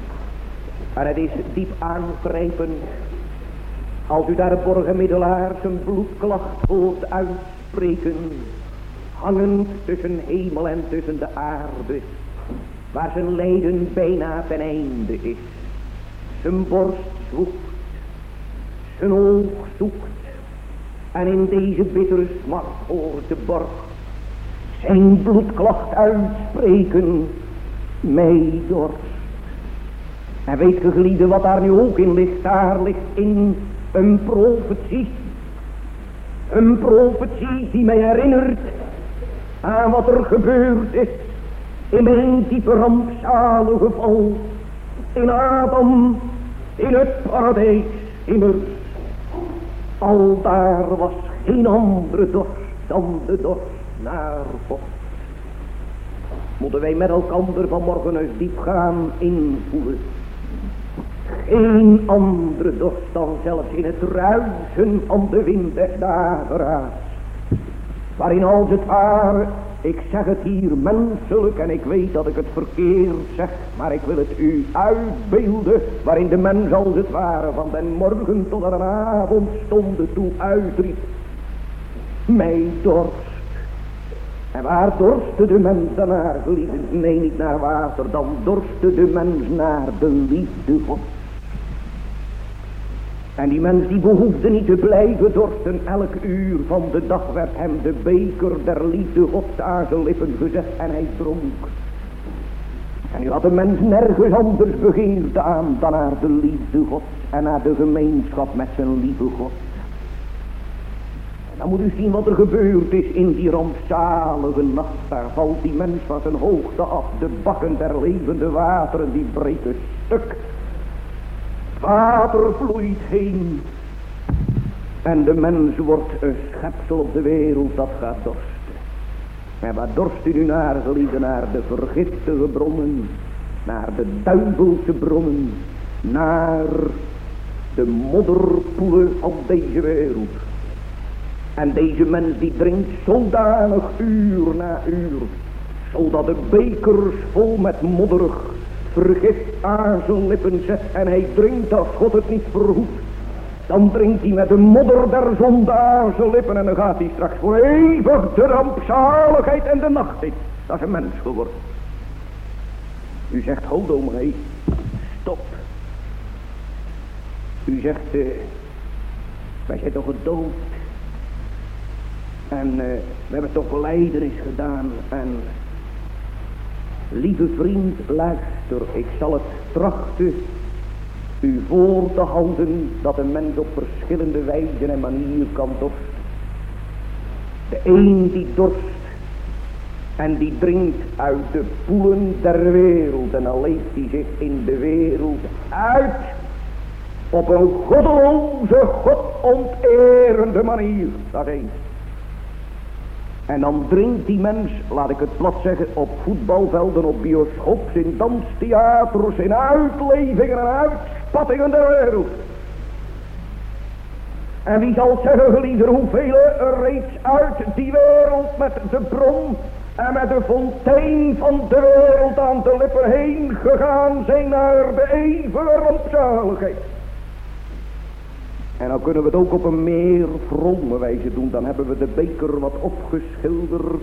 En het is diep aangrijpend als u daar borgenmiddelaar zijn bloedklacht hoort uitspreken, hangend tussen hemel en tussen de aarde, waar zijn lijden bijna ten einde is. Zijn borst zwoegt, zijn oog zoekt, en in deze bittere smart hoort de borg zijn bloedklacht uitspreken: mij dorst. En weet ge, gelieden, wat daar nu ook in ligt? Daar ligt in een profetie. Een profetie die mij herinnert aan wat er gebeurd is in mijn diepe rampzalige val. In Adam, in het paradijs, immers. Al daar was geen andere dorst dan de dorst naar God. Moeten wij met elkander vanmorgen eens diep gaan invoelen. Geen andere dorst dan zelfs in het ruisen van de wind des dageraads. Waarin als het ware, ik zeg het hier menselijk en ik weet dat ik het verkeerd zeg, maar ik wil het u uitbeelden, waarin de mens als het ware van den morgen tot aan de avondstonde toe uitriep: mij dorst. En waar dorstte de mens dan naar, geliefden? Nee, niet naar water, dan dorstte de mens naar de liefde Gods. En die mens die behoefde niet te blijven dorsten, elk uur van de dag werd hem de beker der liefde Gods aan zijn lippen gezet en hij dronk. En nu had de mens nergens anders begeerte aan dan naar de liefde Gods en naar de gemeenschap met zijn lieve God. En dan moet u zien wat er gebeurd is in die rampzalige nacht. Daar valt die mens van zijn hoogte af. De bakken der levende wateren die breken stuk. Water vloeit heen. En de mens wordt een schepsel op de wereld dat gaat dorsten. En waar dorst u nu naar, geliefde? Naar de vergiftige bronnen, naar de duivelse bronnen, naar de modderpoelen op deze wereld. En deze mens die drinkt zodanig uur na uur, zodat de bekers vol met modderig vergif aan zijn lippen zet. En hij drinkt als God het niet verhoedt. Dan drinkt hij met de modder der zonde aan zijn lippen. En dan gaat hij straks voor eeuwig de rampzaligheid en de nacht in. Dat is een mens geworden. U zegt, ho dominee, stop. U zegt, uh, wij zijn toch gedood. En uh, we hebben toch belijdenis gedaan. En lieve vriend, luister, ik zal het trachten u voor te houden dat een mens op verschillende wijzen en manieren kan dorsten. De een die dorst en die drinkt uit de poelen der wereld en dan leeft hij zich in de wereld uit op een goddeloze, godonterende manier. Dat is één. En dan drinkt die mens, laat ik het plat zeggen, op voetbalvelden, op bioscoops, in danstheaters, in uitlevingen en uitspattingen der wereld. En wie zal zeggen, geliefden, hoeveel er reeds uit die wereld met de bron en met de fontein van de wereld aan de lippen heen gegaan zijn naar de eeuwige rampzaligheid. En dan kunnen we het ook op een meer vrome wijze doen. Dan hebben we de beker wat opgeschilderd.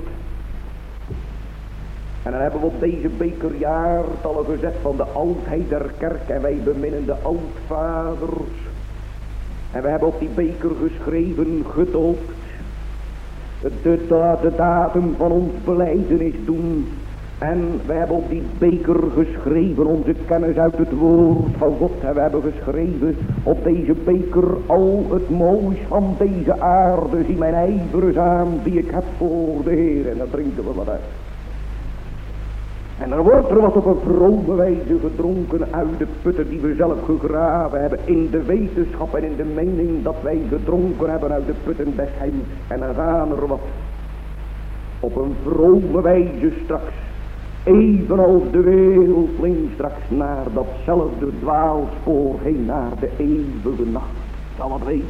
En dan hebben we op deze beker jaartallen gezet van de oudheid der kerk. En wij beminnen de oudvaders. En we hebben op die beker geschreven, gedoopt. De, de, de datum van ons belijdenis doen. En we hebben op die beker geschreven onze kennis uit het woord van God. En we hebben geschreven op deze beker al het moois van deze aarde. Zie mijn ijvers aan die ik heb voor de Heer. En dan drinken we wat uit. En dan wordt er wat op een vrome wijze gedronken uit de putten die we zelf gegraven hebben. In de wetenschap en in de mening dat wij gedronken hebben uit de putten des heils. En dan gaan er wat op een vrome wijze straks. Evenals de wereldling straks naar datzelfde dwaalspoor heen, naar de eeuwige nacht. Zal het wezen.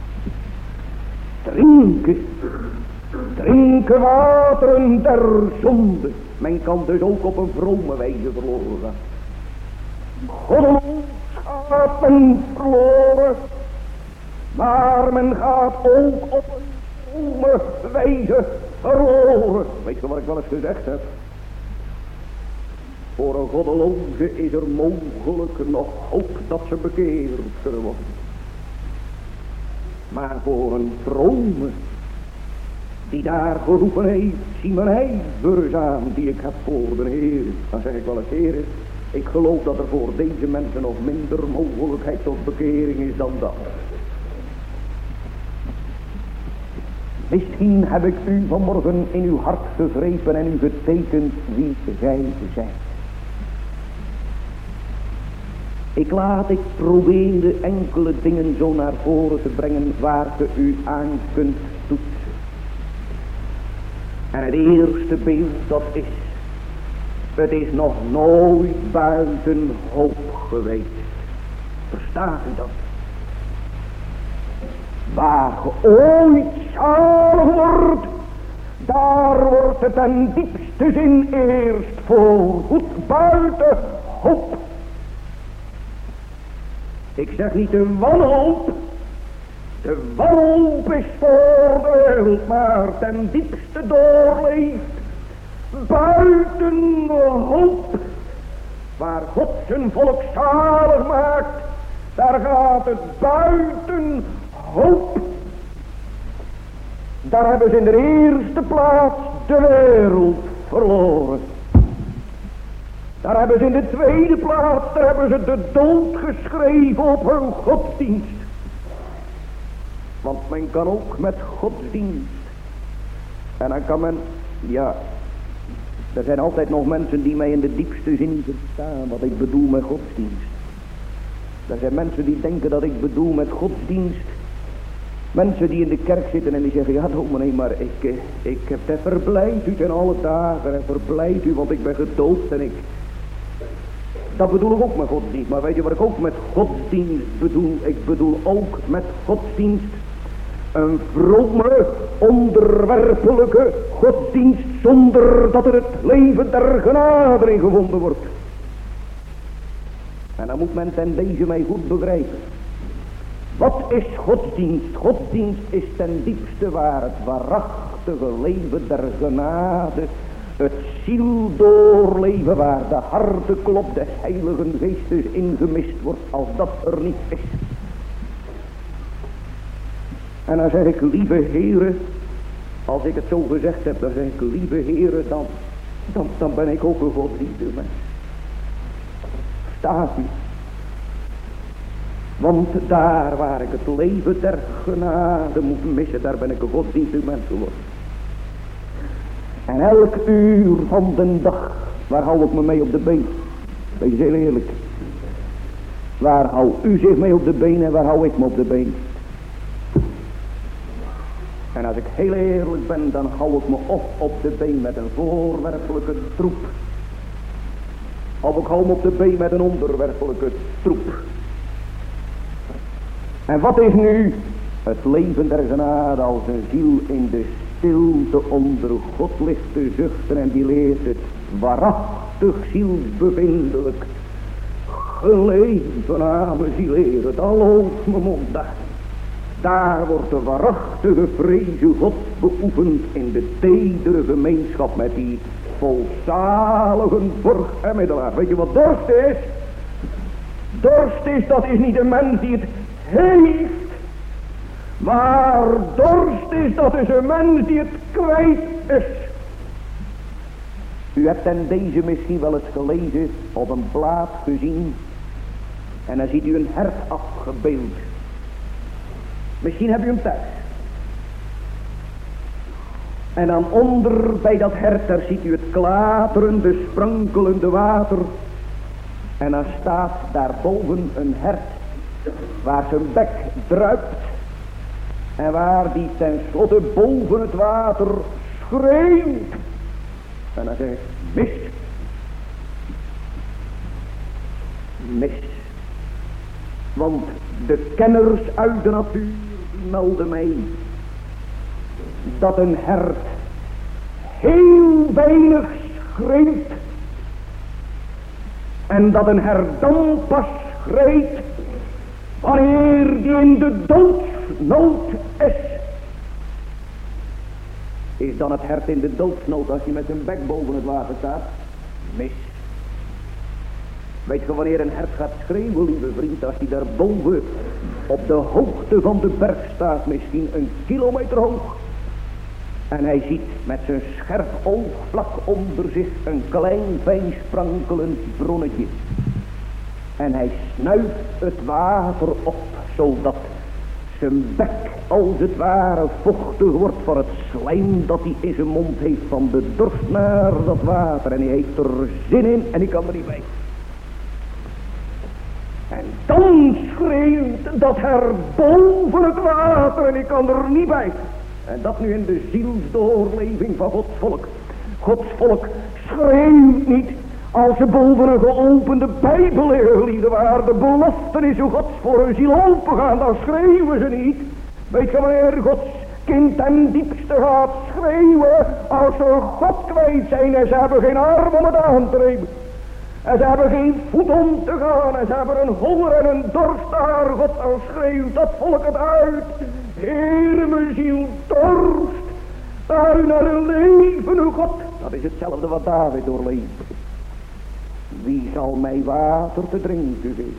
Drinken. Drinken wateren der zonde. Men kan dus ook op een vrome wijze verloren gaan. Goddeloos men verloren. Maar men gaat ook op een vrome wijze verloren. Weet je wat ik wel eens gezegd heb? Voor een goddeloze is er mogelijk nog hoop dat ze bekeerd kunnen worden. Maar voor een vrome die daar geroepen heeft, zie mijn ijvers aan die ik heb voor de Heer. Dan zeg ik wel eens, Heer, ik geloof dat er voor deze mensen nog minder mogelijkheid tot bekering is dan dat. Misschien heb ik u vanmorgen in uw hart gegrepen en u getekend wie zij zijn. Ik laat, ik probeerde enkele dingen zo naar voren te brengen waar ge u aan kunt toetsen. En het eerste beeld dat is, het is nog nooit buiten hoop geweest. Verstaat u dat? Waar ge ooit zalig wordt, daar wordt het ten diepste zin eerst voor goed buiten hoop. Ik zeg niet de wanhoop. De wanhoop is voor de wereld, maar ten diepste doorleeft buiten hoop. Waar God zijn volk zalig maakt, daar gaat het buiten hoop. Daar hebben ze in de eerste plaats de wereld verloren. Daar hebben ze in de tweede plaats, daar hebben ze de dood geschreven op hun godsdienst. Want men kan ook met godsdienst. En dan kan men, ja, er zijn altijd nog mensen die mij in de diepste zin niet verstaan wat ik bedoel met godsdienst. Er zijn mensen die denken dat ik bedoel met godsdienst. Mensen die in de kerk zitten en die zeggen, ja dominee, maar ik, ik heb het verblijd u ten alle dagen en verblijd u, want ik ben gedoopt en ik... Dat bedoel ik ook met godsdienst, maar weet je wat ik ook met godsdienst bedoel? Ik bedoel ook met godsdienst een vrome, onderwerpelijke godsdienst zonder dat er het leven der genade in gevonden wordt. En dan moet men ten deze mij goed begrijpen. Wat is godsdienst? Godsdienst is ten diepste waar het waarachtige leven der genade, het ziel doorleven waar de harteklop des Heiligen Geestes ingemist wordt, als dat er niet is. En dan zeg ik, lieve heren, als ik het zo gezegd heb, dan zeg ik, lieve heren, dan, dan, dan ben ik ook een godsdienstige mens. Staat u? Want daar waar ik het leven der genade moet missen, daar ben ik een godsdienstig mens geworden. En elk uur van de dag, waar hou ik me mee op de been? Wees heel eerlijk. Waar hou u zich mee op de been en waar hou ik me op de been? En als ik heel eerlijk ben, dan hou ik me of op de been met een voorwerpelijke troep. Of ik hou me op de been met een onderwerpelijke troep. En wat is nu het leven der genade als een ziel in de stilte onder God ligt te zuchten en die leert het waarachtig zielsbevindelijk geleven aan me ziel leren. Dan loopt mijn mond daar. Daar wordt de waarachtige vreze Gods beoefend in de tedere gemeenschap met die volzalige borg en middelaar. Weet je wat dorst is? Dorst is, dat is niet een mens die het heeft. Maar dorst is, dat is een mens die het kwijt is. U hebt ten deze misschien wel eens gelezen, op een blad gezien. En dan ziet u een hert afgebeeld. Misschien heb u hem thuis. En dan onder bij dat hert, daar ziet u het klaterende, sprankelende water. En dan staat daarboven een hert, waar zijn bek druipt. En waar die tenslotte boven het water schreeuwt. En dan zeg ik, mis. Mis. Want de kenners uit de natuur melden mij dat een hert heel weinig schreeuwt. En dat een hert dan pas schreeuwt wanneer die in de doodsnood is. Is dan het hert in de doodsnood als hij met zijn bek boven het water staat? Mis. Weet je wanneer een hert gaat schreeuwen, lieve vriend, als hij daar boven op de hoogte van de berg staat, misschien een kilometer hoog. En hij ziet met zijn scherp oog vlak onder zich een klein fijn sprankelend bronnetje. En hij snuift het water op, zodat zijn bek als het ware vochtig wordt van het slijm dat hij in zijn mond heeft van de dorst naar dat water. En hij heeft er zin in en ik kan er niet bij. En dan schreeuwt dat her boven het water en ik kan er niet bij. En dat nu in de zielsdoorleving van Gods volk. Gods volk schreeuwt niet als ze boven een geopende Bijbel liggen, waar de beloften is hoe Gods voor hun ziel open gaan, dan schreeuwen ze niet. Weet je wanneer Gods kind ten diepste gaat schreeuwen als ze God kwijt zijn en ze hebben geen arm om het aan te nemen. En ze hebben geen voet om te gaan. En ze hebben een honger en een dorst naar God. Dan schreeuwt dat volk het uit. Heere, mijn ziel dorst. Daar naar een levende God. Dat is hetzelfde wat David doorleeft. Wie zal mij water te drinken geven?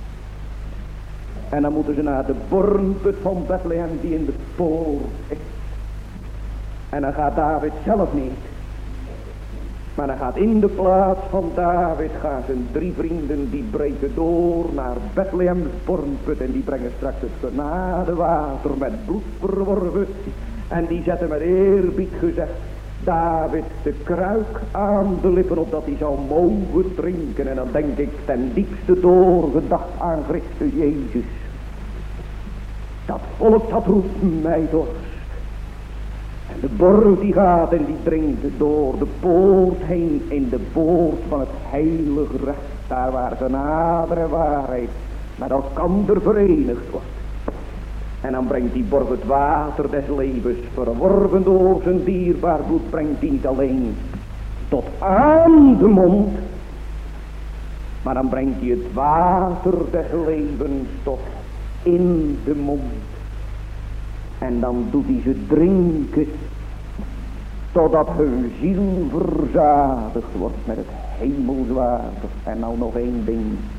En dan moeten ze naar de bornput van Bethlehem die in de poort is. En dan gaat David zelf niet. Maar dan gaat in de plaats van David, gaan zijn drie vrienden, die breken door naar Bethlehems bornput. En die brengen straks het genadewater met bloed verworven. En die zetten met eerbied gezegd David de kruik aan de lippen, opdat hij zou mogen drinken. En dan denk ik ten diepste doorgedacht aan Christus Jezus. Dat volk dat roept mij dorst. En de borg die gaat en die dringt door de poort heen in de poort van het heilige recht. Daar waar genade en waarheid met elkander verenigd wordt. En dan brengt die borg het water des levens, verworven door zijn dierbaar bloed, brengt die niet alleen tot aan de mond, maar dan brengt hij het water des levens tot in de mond. En dan doet hij ze drinken, totdat hun ziel verzadigd wordt met het hemelswater. En nou nog één ding.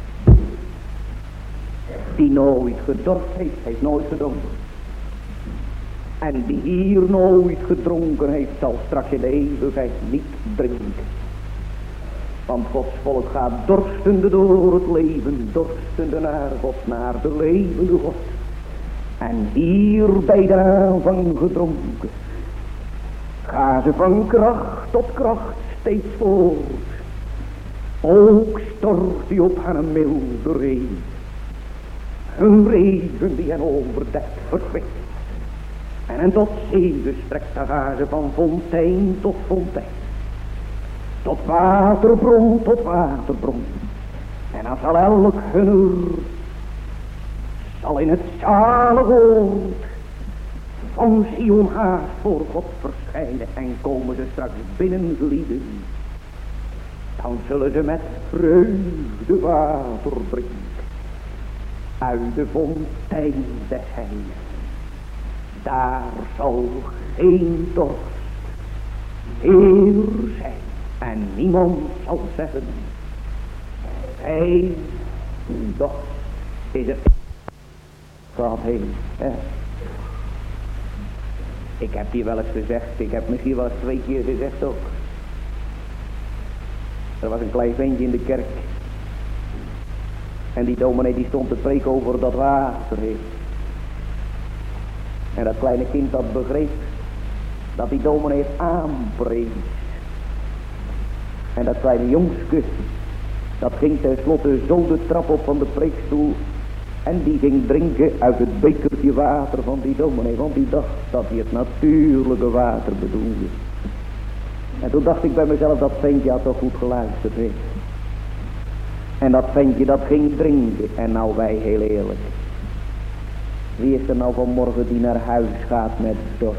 Die nooit gedorst heeft, heeft nooit gedronken. En die hier nooit gedronken heeft, zal straks in de eeuwigheid niet drinken. Want Gods volk gaat dorstende door het leven, dorstende naar God, naar de levende God. En hier bij de aanvang gedronken, gaan ze van kracht tot kracht steeds voort. Ook stort hij op hen een milde regen. Een regen die hen overdekt verkwikt. En hen tot zegen strekt, dan gaan ze van fontein tot fontein. Tot waterbron tot waterbron. En dan zal elk hunner zal in het zalig oord van Sion haast voor God verschijnen. En komen ze straks binnengelieden. Dan zullen ze met vreugde water drinken. Uit de fontein des heils. Daar zal geen dorst meer zijn. En niemand zal zeggen, hij dorst is er. God heen. Hè? Ik heb hier wel eens gezegd, ik heb misschien wel eens twee keer gezegd ook. Er was een klein ventje in de kerk. En die dominee die stond te spreken over dat water heeft. En dat kleine kind dat begreep dat die dominee het aanprees. En dat kleine jongske, dat ging tenslotte zo de trap op van de preekstoel. En die ging drinken uit het bekertje water van die dominee. Want die dacht dat hij het natuurlijke water bedoelde. En toen dacht ik bij mezelf, dat ventje had toch goed geluisterd. Weet. En dat ventje dat ging drinken. En nou wij heel eerlijk. Wie is er nou vanmorgen die naar huis gaat met dorst?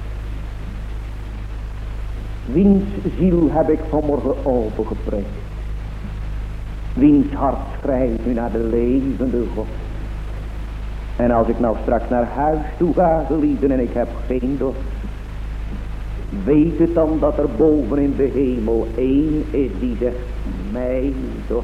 Wiens ziel heb ik vanmorgen opengepreekt? Wiens hart schrijft nu naar de levende God? En als ik nou straks naar huis toe ga, geliefden, en ik heb geen dorst, weet het dan dat er boven in de hemel één is die zegt, mij dorst.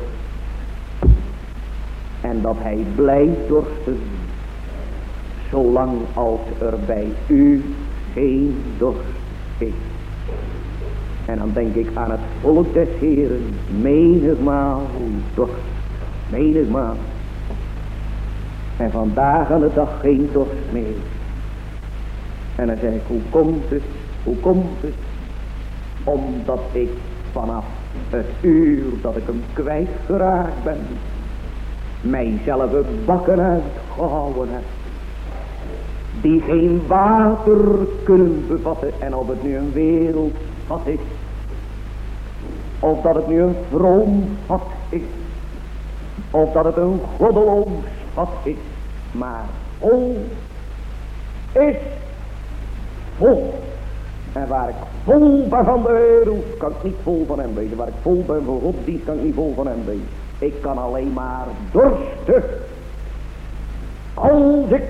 En dat hij blijft dorsten, zolang als er bij u geen dorst is. En dan denk ik aan het volk des Heeren, menigmaal dorst, menigmaal. En vandaag aan de dag geen dorst meer. En dan zeg ik, hoe komt het, hoe komt het? Omdat ik vanaf het uur dat ik hem kwijtgeraakt ben, mijzelf bakken uitgehouden heb. Die geen water kunnen bevatten. En of het nu een wereldvat is. Of dat het nu een vroom vat is. Of dat het een goddeloos vat is. Maar vol is vol. En waar ik vol ben van de wereld, kan ik niet vol van hem wezen. Waar ik vol ben van godsdienst, kan ik niet vol van hem wezen. Ik kan alleen maar dorsten. Als ik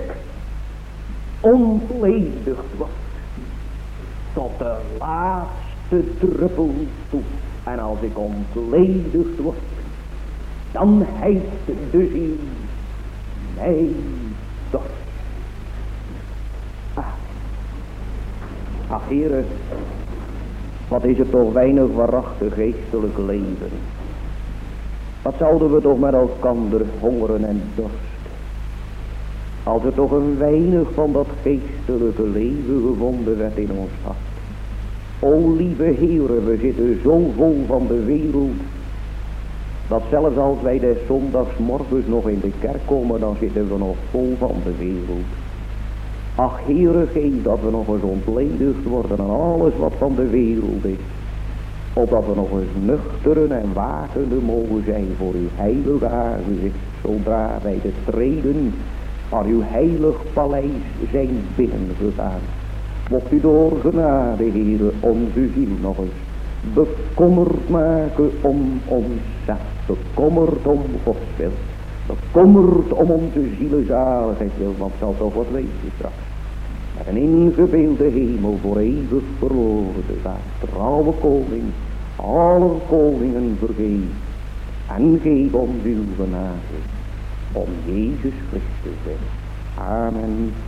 ontledigd wordt tot de laatste druppel toe. En als ik ontledigd word, dan heet de ziel mij dorst. Ah, ach heren, Wat is het toch weinig waarachtig geestelijk leven. Wat zouden we toch met elkander hongeren en dorsten. Als er toch een weinig van dat geestelijke leven gevonden werd in ons hart. O lieve Heere, we zitten zo vol van de wereld. Dat zelfs als wij des zondags morgens nog in de kerk komen, dan zitten we nog vol van de wereld. Ach Heere, geef dat we nog eens ontledigd worden aan alles wat van de wereld is. Opdat we nog eens nuchteren en wakende mogen zijn voor uw heilige aangezicht. Zodra wij de treden van uw heilig paleis zijn binnengegaan. Mocht u door genade, Heere, onze ziel nog eens bekommerd maken om ons zet. Bekommerd om Gods wil. Bekommerd om onze zielenzaligheid wil. Want het zal toch wat wezen straks. Met een ingebeelde hemel voor eeuwig verloren te gaan. Trouwe koning, alle koningen vergeef. En geef ons uw genade. Om Jezus Christus wil. Amen.